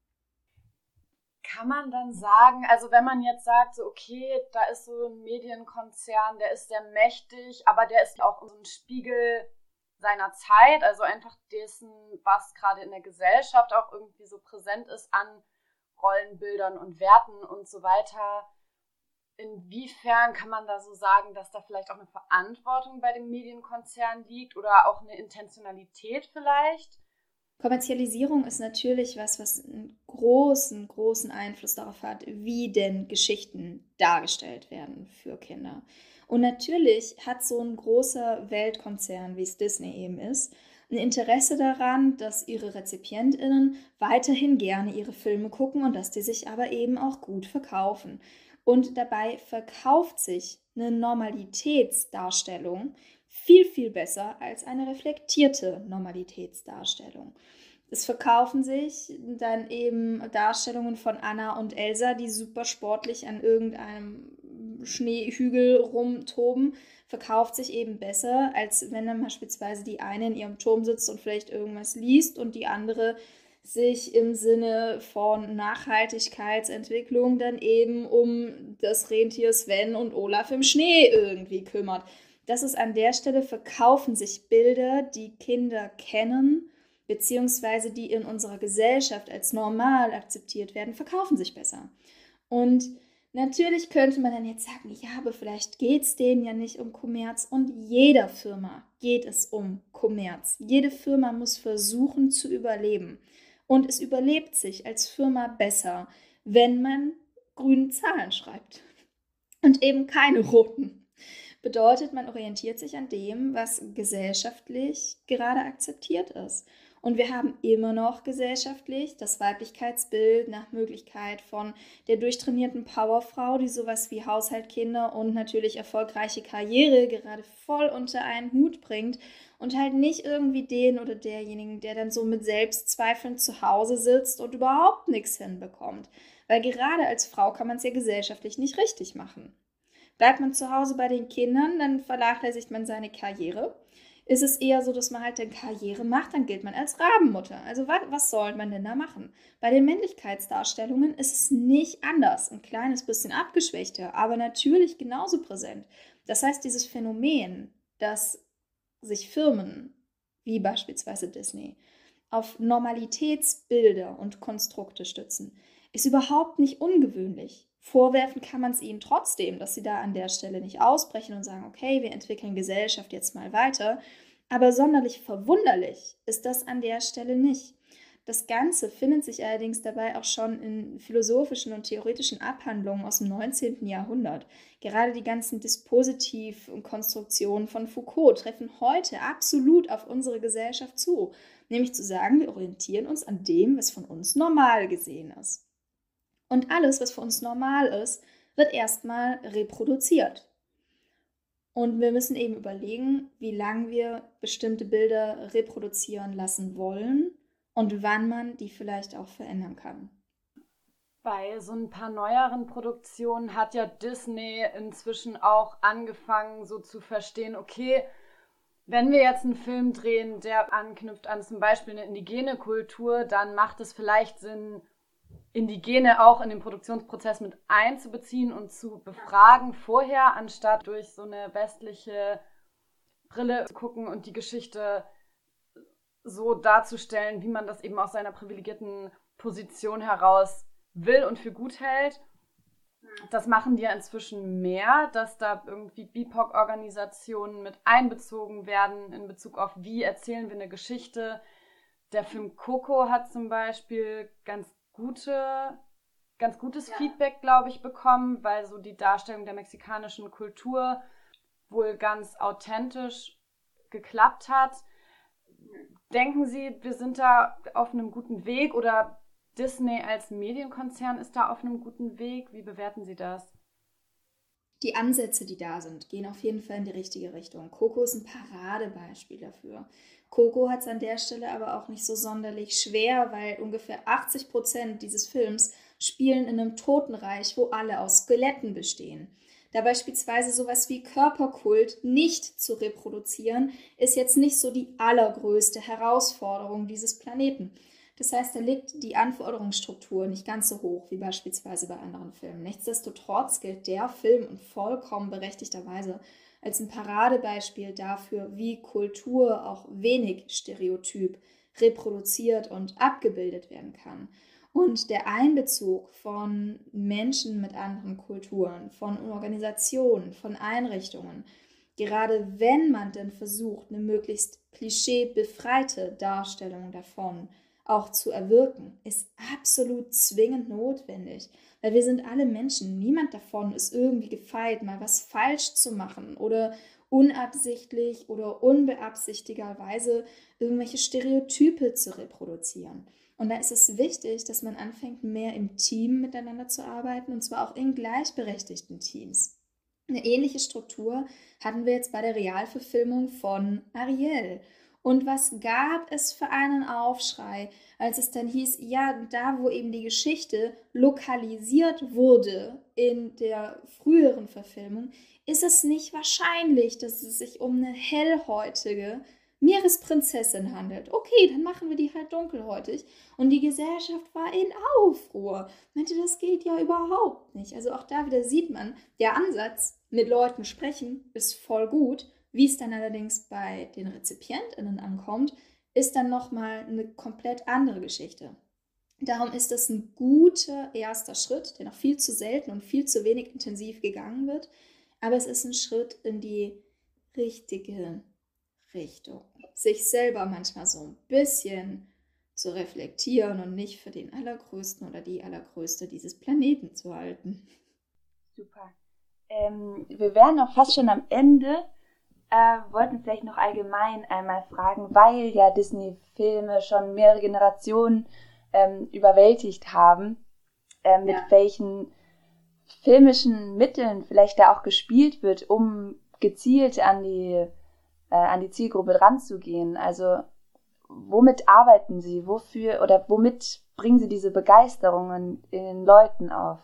Kann man dann sagen, also wenn man jetzt sagt, so okay, da ist so ein Medienkonzern, der ist sehr mächtig, aber der ist auch so ein Spiegel seiner Zeit, also einfach dessen, was gerade in der Gesellschaft auch irgendwie so präsent ist an Rollenbildern und Werten und so weiter. Inwiefern kann man da so sagen, dass da vielleicht auch eine Verantwortung bei dem Medienkonzern liegt oder auch eine Intentionalität vielleicht? Kommerzialisierung ist natürlich was, was einen großen, großen Einfluss darauf hat, wie denn Geschichten dargestellt werden für Kinder. Und natürlich hat so ein großer Weltkonzern, wie es Disney eben ist, ein Interesse daran, dass ihre RezipientInnen weiterhin gerne ihre Filme gucken und dass die sich aber eben auch gut verkaufen. Und dabei verkauft sich eine Normalitätsdarstellung viel, viel besser als eine reflektierte Normalitätsdarstellung. Es verkaufen sich dann eben Darstellungen von Anna und Elsa, die super sportlich an irgendeinem Schneehügel rumtoben, verkauft sich eben besser, als wenn dann beispielsweise die eine in ihrem Turm sitzt und vielleicht irgendwas liest und die andere sich im Sinne von Nachhaltigkeitsentwicklung dann eben um das Rentier Sven und Olaf im Schnee irgendwie kümmert. Das ist an der Stelle, verkaufen sich Bilder, die Kinder kennen, beziehungsweise die in unserer Gesellschaft als normal akzeptiert werden, verkaufen sich besser. Und natürlich könnte man dann jetzt sagen, ja, aber vielleicht geht es denen ja nicht um Kommerz. Und jeder Firma geht es um Kommerz. Jede Firma muss versuchen zu überleben. Und es überlebt sich als Firma besser, wenn man grüne Zahlen schreibt und eben keine roten. bedeutet, man orientiert sich an dem, was gesellschaftlich gerade akzeptiert ist. Und wir haben immer noch gesellschaftlich das Weiblichkeitsbild nach Möglichkeit von der durchtrainierten Powerfrau, die sowas wie Haushalt, Kinder und natürlich erfolgreiche Karriere gerade voll unter einen Hut bringt und halt nicht irgendwie den oder derjenigen, der dann so mit Selbstzweifeln zu Hause sitzt und überhaupt nichts hinbekommt. Weil gerade als Frau kann man es ja gesellschaftlich nicht richtig machen. Bleibt man zu Hause bei den Kindern, dann vernachlässigt man seine Karriere. Ist es eher so, dass man halt dann Karriere macht, dann gilt man als Rabenmutter. Also was, was soll man denn da machen? Bei den Männlichkeitsdarstellungen ist es nicht anders, ein kleines bisschen abgeschwächter, aber natürlich genauso präsent. Das heißt, dieses Phänomen, dass sich Firmen, wie beispielsweise Disney, auf Normalitätsbilder und Konstrukte stützen, ist überhaupt nicht ungewöhnlich. Vorwerfen kann man es ihnen trotzdem, dass sie da an der Stelle nicht ausbrechen und sagen, okay, wir entwickeln Gesellschaft jetzt mal weiter. Aber sonderlich verwunderlich ist das an der Stelle nicht. Das Ganze findet sich allerdings dabei auch schon in philosophischen und theoretischen Abhandlungen aus dem neunzehnten Jahrhundert. Gerade die ganzen Dispositiv- und Konstruktionen von Foucault treffen heute absolut auf unsere Gesellschaft zu. Nämlich zu sagen, wir orientieren uns an dem, was von uns normal gesehen ist. Und alles, was für uns normal ist, wird erstmal reproduziert. Und wir müssen eben überlegen, wie lange wir bestimmte Bilder reproduzieren lassen wollen und wann man die vielleicht auch verändern kann. Bei so ein paar neueren Produktionen hat ja Disney inzwischen auch angefangen, so zu verstehen, okay, wenn wir jetzt einen Film drehen, der anknüpft an zum Beispiel eine indigene Kultur, dann macht es vielleicht Sinn, Indigene auch in den Produktionsprozess mit einzubeziehen und zu befragen vorher, anstatt durch so eine westliche Brille zu gucken und die Geschichte so darzustellen, wie man das eben aus seiner privilegierten Position heraus will und für gut hält. Das machen die ja inzwischen mehr, dass da irgendwie B I P O C-Organisationen mit einbezogen werden in Bezug auf, wie erzählen wir eine Geschichte. Der Film Coco hat zum Beispiel ganz gute, ganz gutes ja. Feedback, glaube ich, bekommen, weil so die Darstellung der mexikanischen Kultur wohl ganz authentisch geklappt hat. Denken Sie, wir sind da auf einem guten Weg oder Disney als Medienkonzern ist da auf einem guten Weg? Wie bewerten Sie das? Die Ansätze, die da sind, gehen auf jeden Fall in die richtige Richtung. Coco ist ein Paradebeispiel dafür. Coco hat es an der Stelle aber auch nicht so sonderlich schwer, weil ungefähr achtzig Prozent dieses Films spielen in einem Totenreich, wo alle aus Skeletten bestehen. Da beispielsweise sowas wie Körperkult nicht zu reproduzieren, ist jetzt nicht so die allergrößte Herausforderung dieses Planeten. Das heißt, da liegt die Anforderungsstruktur nicht ganz so hoch wie beispielsweise bei anderen Filmen. Nichtsdestotrotz gilt der Film und vollkommen berechtigterweise als ein Paradebeispiel dafür, wie Kultur auch wenig stereotyp reproduziert und abgebildet werden kann. Und der Einbezug von Menschen mit anderen Kulturen, von Organisationen, von Einrichtungen, gerade wenn man denn versucht, eine möglichst klischeebefreite Darstellung davon auch zu erwirken, ist absolut zwingend notwendig. Weil wir sind alle Menschen. Niemand davon ist irgendwie gefeit, mal was falsch zu machen oder unabsichtlich oder unbeabsichtigterweise irgendwelche Stereotype zu reproduzieren. Und da ist es wichtig, dass man anfängt, mehr im Team miteinander zu arbeiten, und zwar auch in gleichberechtigten Teams. Eine ähnliche Struktur hatten wir jetzt bei der Realverfilmung von Ariel. Und was gab es für einen Aufschrei, als es dann hieß, ja, da wo eben die Geschichte lokalisiert wurde in der früheren Verfilmung, ist es nicht wahrscheinlich, dass es sich um eine hellhäutige Meeresprinzessin handelt. Okay, dann machen wir die halt dunkelhäutig. Und die Gesellschaft war in Aufruhr. Meinte, das geht ja überhaupt nicht. Also auch da wieder sieht man, der Ansatz, mit Leuten sprechen, ist voll gut. Wie es dann allerdings bei den RezipientInnen ankommt, ist dann nochmal eine komplett andere Geschichte. Darum ist das ein guter erster Schritt, der noch viel zu selten und viel zu wenig intensiv gegangen wird. Aber es ist ein Schritt in die richtige Richtung. Sich selber manchmal so ein bisschen zu reflektieren und nicht für den Allergrößten oder die Allergrößte dieses Planeten zu halten. Super. Ähm, wir wären auch fast schon am Ende, äh, wollten vielleicht noch allgemein einmal fragen, weil ja Disney-Filme schon mehrere Generationen ähm, überwältigt haben, äh, mit Ja. welchen filmischen Mitteln vielleicht da auch gespielt wird, um gezielt an die, äh, an die Zielgruppe ranzugehen. Also womit arbeiten Sie? Wofür oder womit bringen Sie diese Begeisterung in, in den Leuten auf?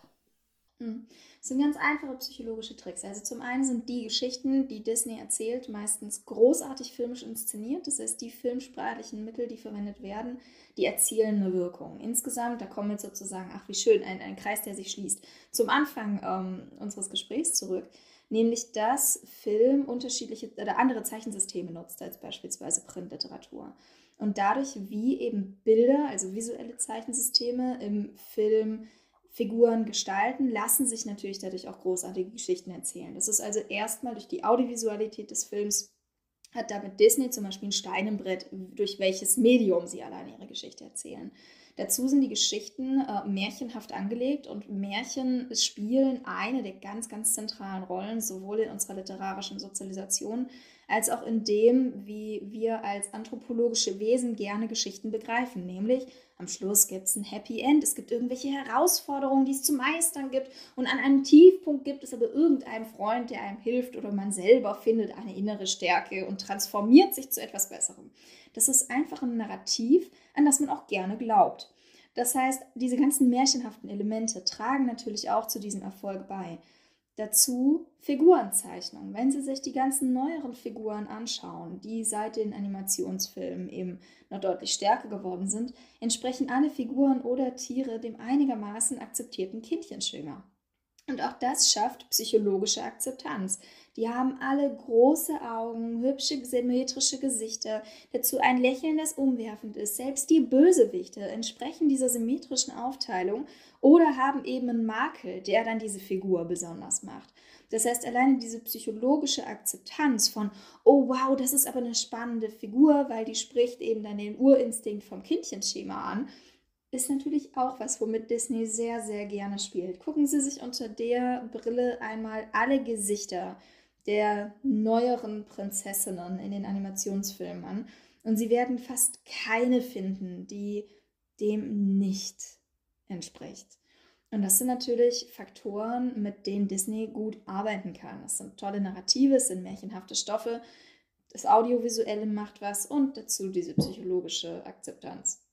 Hm. Das sind ganz einfache psychologische Tricks. Also zum einen sind die Geschichten, die Disney erzählt, meistens großartig filmisch inszeniert. Das heißt, die filmsprachlichen Mittel, die verwendet werden, die erzielen eine Wirkung. Insgesamt, da kommen wir jetzt sozusagen, ach wie schön, ein, ein Kreis, der sich schließt, zum Anfang ähm, unseres Gesprächs zurück. Nämlich, dass Film unterschiedliche oder andere Zeichensysteme nutzt, als beispielsweise Printliteratur. Und dadurch, wie eben Bilder, also visuelle Zeichensysteme im Film Figuren gestalten, lassen sich natürlich dadurch auch großartige Geschichten erzählen. Das ist also erstmal durch die Audiovisualität des Films, hat damit Disney zum Beispiel ein Stein im Brett, durch welches Medium sie alleine ihre Geschichte erzählen. Dazu sind die Geschichten äh, märchenhaft angelegt und Märchen spielen eine der ganz, ganz zentralen Rollen, sowohl in unserer literarischen Sozialisation als auch in dem, wie wir als anthropologische Wesen gerne Geschichten begreifen. Nämlich, am Schluss gibt es ein Happy End, es gibt irgendwelche Herausforderungen, die es zu meistern gibt und an einem Tiefpunkt gibt es aber irgendeinen Freund, der einem hilft oder man selber findet eine innere Stärke und transformiert sich zu etwas Besserem. Das ist einfach ein Narrativ, an das man auch gerne glaubt. Das heißt, diese ganzen märchenhaften Elemente tragen natürlich auch zu diesem Erfolg bei. Dazu Figurenzeichnung. Wenn Sie sich die ganzen neueren Figuren anschauen, die seit den Animationsfilmen eben noch deutlich stärker geworden sind, entsprechen alle Figuren oder Tiere dem einigermaßen akzeptierten Kindchenschema. Und auch das schafft psychologische Akzeptanz. Die haben alle große Augen, hübsche, symmetrische Gesichter, dazu ein Lächeln, das umwerfend ist. Selbst die Bösewichte entsprechen dieser symmetrischen Aufteilung oder haben eben einen Makel, der dann diese Figur besonders macht. Das heißt, alleine diese psychologische Akzeptanz von, oh wow, das ist aber eine spannende Figur, weil die spricht eben dann den Urinstinkt vom Kindchenschema an, ist natürlich auch was, womit Disney sehr, sehr gerne spielt. Gucken Sie sich unter der Brille einmal alle Gesichter der neueren Prinzessinnen in den Animationsfilmen an und Sie werden fast keine finden, die dem nicht entspricht. Und das sind natürlich Faktoren, mit denen Disney gut arbeiten kann. Das sind tolle Narrative, es sind märchenhafte Stoffe, das Audiovisuelle macht was und dazu diese psychologische Akzeptanz.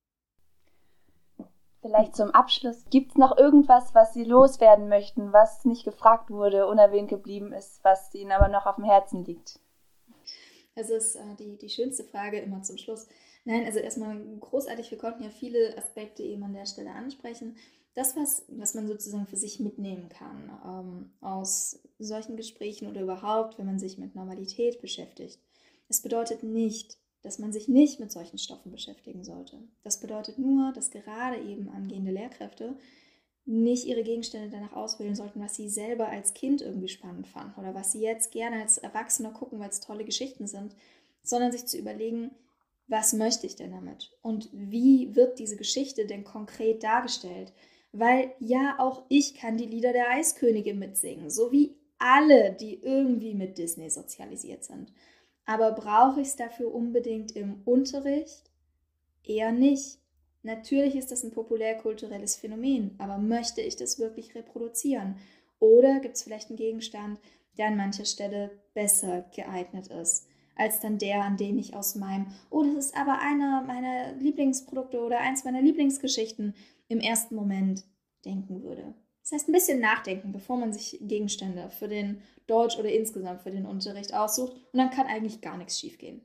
Vielleicht zum Abschluss, gibt es noch irgendwas, was Sie loswerden möchten, was nicht gefragt wurde, unerwähnt geblieben ist, was Ihnen aber noch auf dem Herzen liegt? Das ist äh, die, die schönste Frage immer zum Schluss. Nein, also erstmal großartig, wir konnten ja viele Aspekte eben an der Stelle ansprechen. Das, was, was man sozusagen für sich mitnehmen kann ähm, aus solchen Gesprächen oder überhaupt, wenn man sich mit Normalität beschäftigt. Es bedeutet nicht, dass man sich nicht mit solchen Stoffen beschäftigen sollte. Das bedeutet nur, dass gerade eben angehende Lehrkräfte nicht ihre Gegenstände danach auswählen sollten, was sie selber als Kind irgendwie spannend fanden oder was sie jetzt gerne als Erwachsener gucken, weil es tolle Geschichten sind, sondern sich zu überlegen, was möchte ich denn damit und wie wird diese Geschichte denn konkret dargestellt? Weil ja, auch ich kann die Lieder der Eiskönige mitsingen, so wie alle, die irgendwie mit Disney sozialisiert sind. Aber brauche ich es dafür unbedingt im Unterricht? Eher nicht. Natürlich ist das ein populärkulturelles Phänomen, aber möchte ich das wirklich reproduzieren? Oder gibt es vielleicht einen Gegenstand, der an mancher Stelle besser geeignet ist, als dann der, an den ich aus meinem, oh, das ist aber einer meiner Lieblingsprodukte oder eins meiner Lieblingsgeschichten, im ersten Moment denken würde. Das heißt, ein bisschen nachdenken, bevor man sich Gegenstände für den Deutsch oder insgesamt für den Unterricht aussucht. Und dann kann eigentlich gar nichts schiefgehen.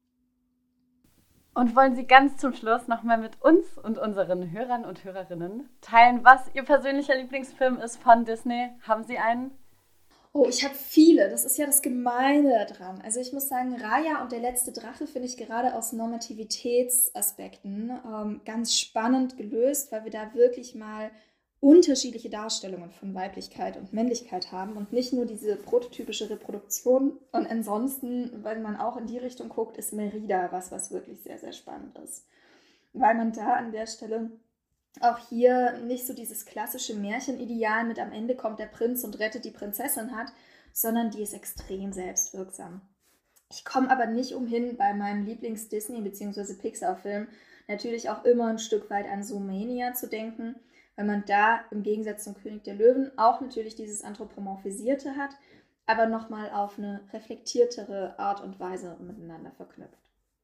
Und wollen Sie ganz zum Schluss nochmal mit uns und unseren Hörern und Hörerinnen teilen, was Ihr persönlicher Lieblingsfilm ist von Disney? Haben Sie einen? Oh, ich habe viele. Das ist ja das Gemeine daran. Also ich muss sagen, Raya und der letzte Drache finde ich gerade aus Normativitätsaspekten ähm, ganz spannend gelöst, weil wir da wirklich mal unterschiedliche Darstellungen von Weiblichkeit und Männlichkeit haben und nicht nur diese prototypische Reproduktion. Und ansonsten, wenn man auch in die Richtung guckt, ist Merida was, was wirklich sehr, sehr spannend ist. Weil man da an der Stelle auch hier nicht so dieses klassische Märchenideal mit am Ende kommt der Prinz und rettet die Prinzessin hat, sondern die ist extrem selbstwirksam. Ich komme aber nicht umhin, bei meinem Lieblings-Disney- bzw. Pixar-Film natürlich auch immer ein Stück weit an Zoomania zu denken, weil man da im Gegensatz zum König der Löwen auch natürlich dieses Anthropomorphisierte hat, aber nochmal auf eine reflektiertere Art und Weise miteinander verknüpft.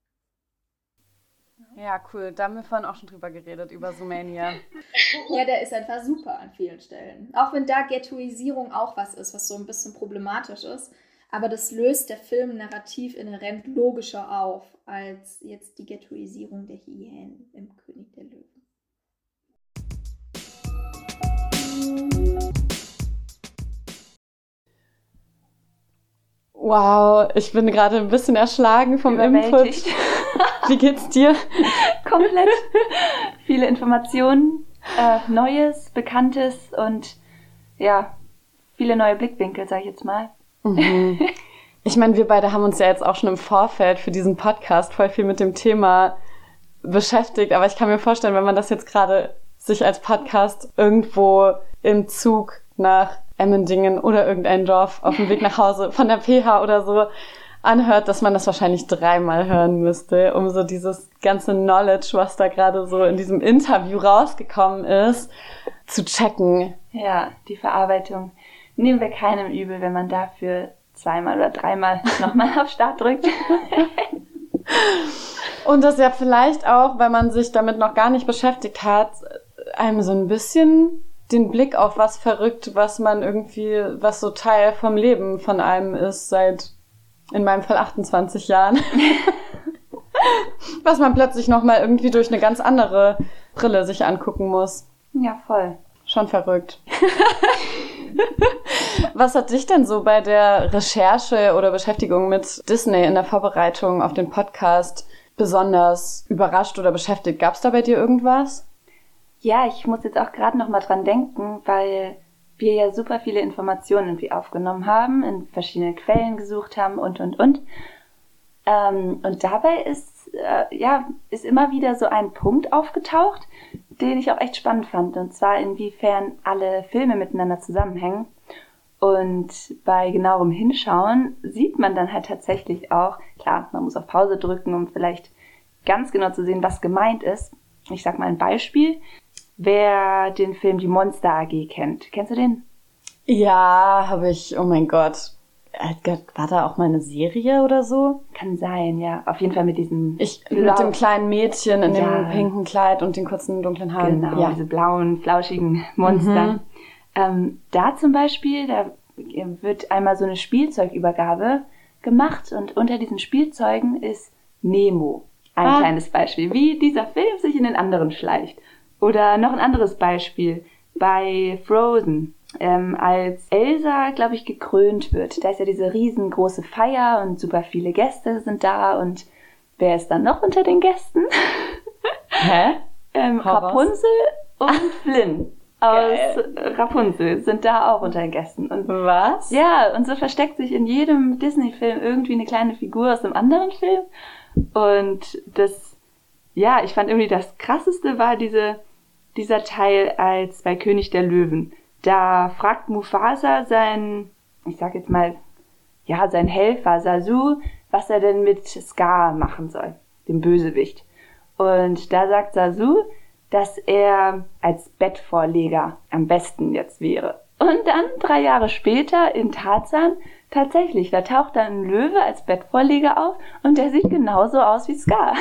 Ja, cool. Da haben wir vorhin auch schon drüber geredet, über Zoomania. Ja, der ist einfach super an vielen Stellen. Auch wenn da Ghettoisierung auch was ist, was so ein bisschen problematisch ist. Aber das löst der Film narrativ inhärent logischer auf, als jetzt die Ghettoisierung der Hyänen im König der Löwen. Wow, ich bin gerade ein bisschen erschlagen vom Input. Wie geht's dir? Komplett. Viele Informationen, äh, Neues, Bekanntes und ja, viele neue Blickwinkel, sag ich jetzt mal. Mhm. Ich meine, wir beide haben uns ja jetzt auch schon im Vorfeld für diesen Podcast voll viel mit dem Thema beschäftigt, aber ich kann mir vorstellen, wenn man das jetzt gerade sich als Podcast irgendwo im Zug nach Emmendingen oder irgendein Dorf auf dem Weg nach Hause von der P H oder so anhört, dass man das wahrscheinlich dreimal hören müsste, um so dieses ganze Knowledge, was da gerade so in diesem Interview rausgekommen ist, zu checken. Ja, die Verarbeitung nehmen wir keinem übel, wenn man dafür zweimal oder dreimal nochmal auf Start drückt. Und das ja vielleicht auch, weil man sich damit noch gar nicht beschäftigt hat, einem so ein bisschen den Blick auf was verrückt, was man irgendwie, was so Teil vom Leben von einem ist seit, in meinem Fall achtundzwanzig Jahren. Was man plötzlich nochmal irgendwie durch eine ganz andere Brille sich angucken muss. Ja, voll. Schon verrückt. Was hat dich denn so bei der Recherche oder Beschäftigung mit Disney in der Vorbereitung auf den Podcast besonders überrascht oder beschäftigt? Gab es da bei dir irgendwas? Ja, ich muss jetzt auch gerade noch mal dran denken, weil wir ja super viele Informationen irgendwie aufgenommen haben, in verschiedene Quellen gesucht haben und, und, und. Ähm, und dabei ist, äh, ja, ist immer wieder so ein Punkt aufgetaucht, den ich auch echt spannend fand. Und zwar, inwiefern alle Filme miteinander zusammenhängen. Und bei genauerem Hinschauen sieht man dann halt tatsächlich auch, klar, man muss auf Pause drücken, um vielleicht ganz genau zu sehen, was gemeint ist. Ich sag mal ein Beispiel. Wer den Film Die Monster A G kennt. Kennst du den? Ja, habe ich. Oh mein Gott. War da auch mal eine Serie oder so? Kann sein, ja. Auf jeden Fall mit diesem... Ich, mit dem kleinen Mädchen in ja. dem pinken Kleid und den kurzen dunklen Haaren. Genau, ja. diese blauen, flauschigen Monster. Mhm. Ähm, da zum Beispiel, da wird einmal so eine Spielzeugübergabe gemacht und unter diesen Spielzeugen ist Nemo. Ein ah. kleines Beispiel, wie dieser Film sich in den anderen schleicht. Oder noch ein anderes Beispiel bei Frozen, ähm, als Elsa, glaube ich, gekrönt wird. Da ist ja diese riesengroße Feier und super viele Gäste sind da. Und wer ist dann noch unter den Gästen? Hä? ähm, Rapunzel und Flynn aus Geil. Rapunzel sind da auch unter den Gästen. Und was? Ja, und so versteckt sich in jedem Disney-Film irgendwie eine kleine Figur aus einem anderen Film. Und das, ja, ich fand irgendwie das Krasseste war diese... dieser Teil als bei König der Löwen. Da fragt Mufasa seinen, ich sag jetzt mal, ja, seinen Helfer Sasu, was er denn mit Scar machen soll, dem Bösewicht. Und da sagt Sasu, dass er als Bettvorleger am besten jetzt wäre. Und dann, drei Jahre später, in Tarzan, tatsächlich, da taucht dann ein Löwe als Bettvorleger auf und der sieht genauso aus wie Scar.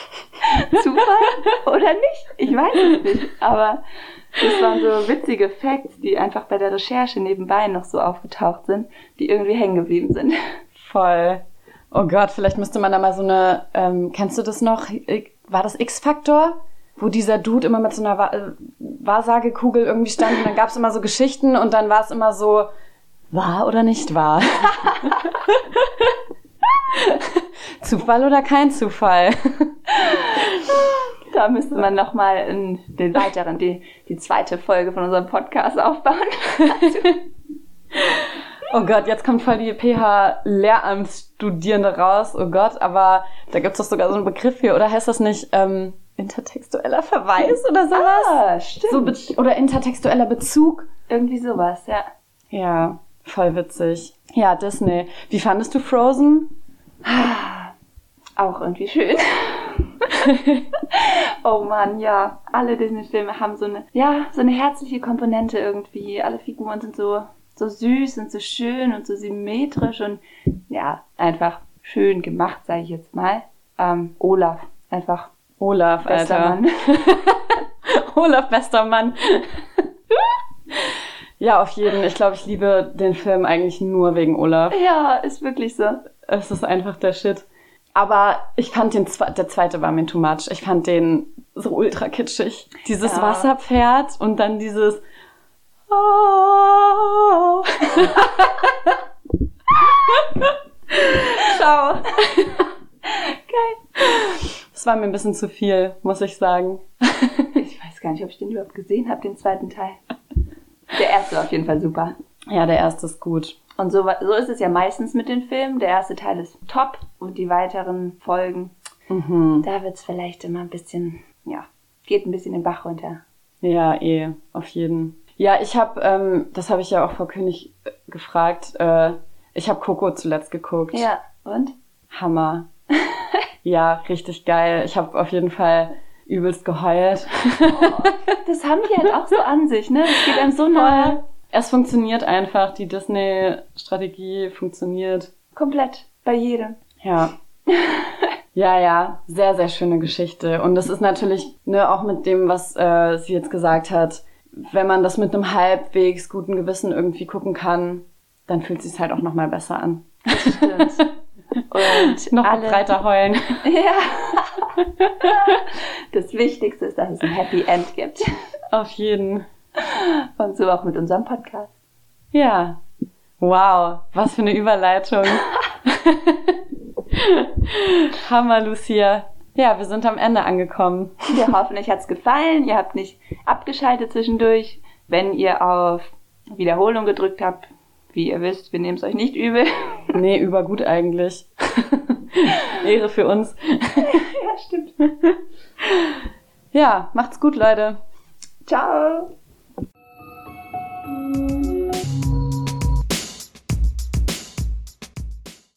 Zufall oder nicht? Ich weiß es nicht. Aber das waren so witzige Facts, die einfach bei der Recherche nebenbei noch so aufgetaucht sind, die irgendwie hängen geblieben sind. Voll. Oh Gott, vielleicht müsste man da mal so eine, ähm, kennst du das noch? War das X-Factor? Wo dieser Dude immer mit so einer Wa- Wahrsagekugel irgendwie stand und dann gab es immer so Geschichten und dann war es immer so, wahr oder nicht wahr? Zufall oder kein Zufall? Da müsste man nochmal in den weiteren, die, die zweite Folge von unserem Podcast aufbauen. Oh Gott, jetzt kommt voll die P H-Lehramtsstudierende raus. Oh Gott, aber da gibt's doch sogar so einen Begriff für. Oder heißt das nicht ähm, intertextueller Verweis oder sowas. Ah, stimmt. So oder intertextueller Bezug. Irgendwie sowas, ja. Ja, voll witzig. Ja, Disney. Wie fandest du Frozen? Auch irgendwie schön. Oh Mann, ja. Alle Disney-Filme haben so eine, ja, so eine herzliche Komponente irgendwie. Alle Figuren sind so, so süß und so schön und so symmetrisch und ja, einfach schön gemacht, sage ich jetzt mal. Ähm, Olaf, einfach Olaf, bester Alter. Mann. Olaf, bester Mann. Ja, auf jeden. Ich glaube, ich liebe den Film eigentlich nur wegen Olaf. Ja, ist wirklich so. Es ist einfach der Shit. Aber ich fand den, Zwe- der zweite war mir too much. Ich fand den so ultra kitschig. Dieses Ja. Wasserpferd und dann dieses oh. Schau. Geil. Das war mir ein bisschen zu viel, muss ich sagen. Ich weiß gar nicht, ob ich den überhaupt gesehen habe, den zweiten Teil. Der erste war auf jeden Fall super. Ja, der erste ist gut. Und so, wa- so ist es ja meistens mit den Filmen. Der erste Teil ist top und die weiteren Folgen, Mhm. da wird es vielleicht immer ein bisschen, ja, geht ein bisschen den Bach runter. Ja, eh, auf jeden. Ja, ich habe, ähm, das habe ich ja auch vor König äh, gefragt, äh, ich habe Coco zuletzt geguckt. Ja, und? Hammer. Ja, richtig geil. Ich habe auf jeden Fall übelst geheult. Das haben die halt auch so an sich, ne? Das geht einem so nahe. Es funktioniert einfach. Die Disney-Strategie funktioniert. Komplett. Bei jedem. Ja. Ja, ja. Sehr, sehr schöne Geschichte. Und das ist natürlich, ne, auch mit dem, was äh, sie jetzt gesagt hat, wenn man das mit einem halbwegs guten Gewissen irgendwie gucken kann, dann fühlt es sich halt auch nochmal besser an. Das stimmt. Und Noch alle, breiter heulen. Ja. Das Wichtigste ist, dass es ein Happy End gibt. Auf jeden. Und so auch mit unserem Podcast. Ja. Wow, was für eine Überleitung. Hammer, Lucia. Ja, wir sind am Ende angekommen. Wir hoffen, euch hat's gefallen. Ihr habt nicht abgeschaltet zwischendurch. Wenn ihr auf Wiederholung gedrückt habt, wie ihr wisst, wir nehmen es euch nicht übel. Nee, übergut eigentlich. Ehre für uns. Ja, stimmt. Ja, macht's gut, Leute. Ciao.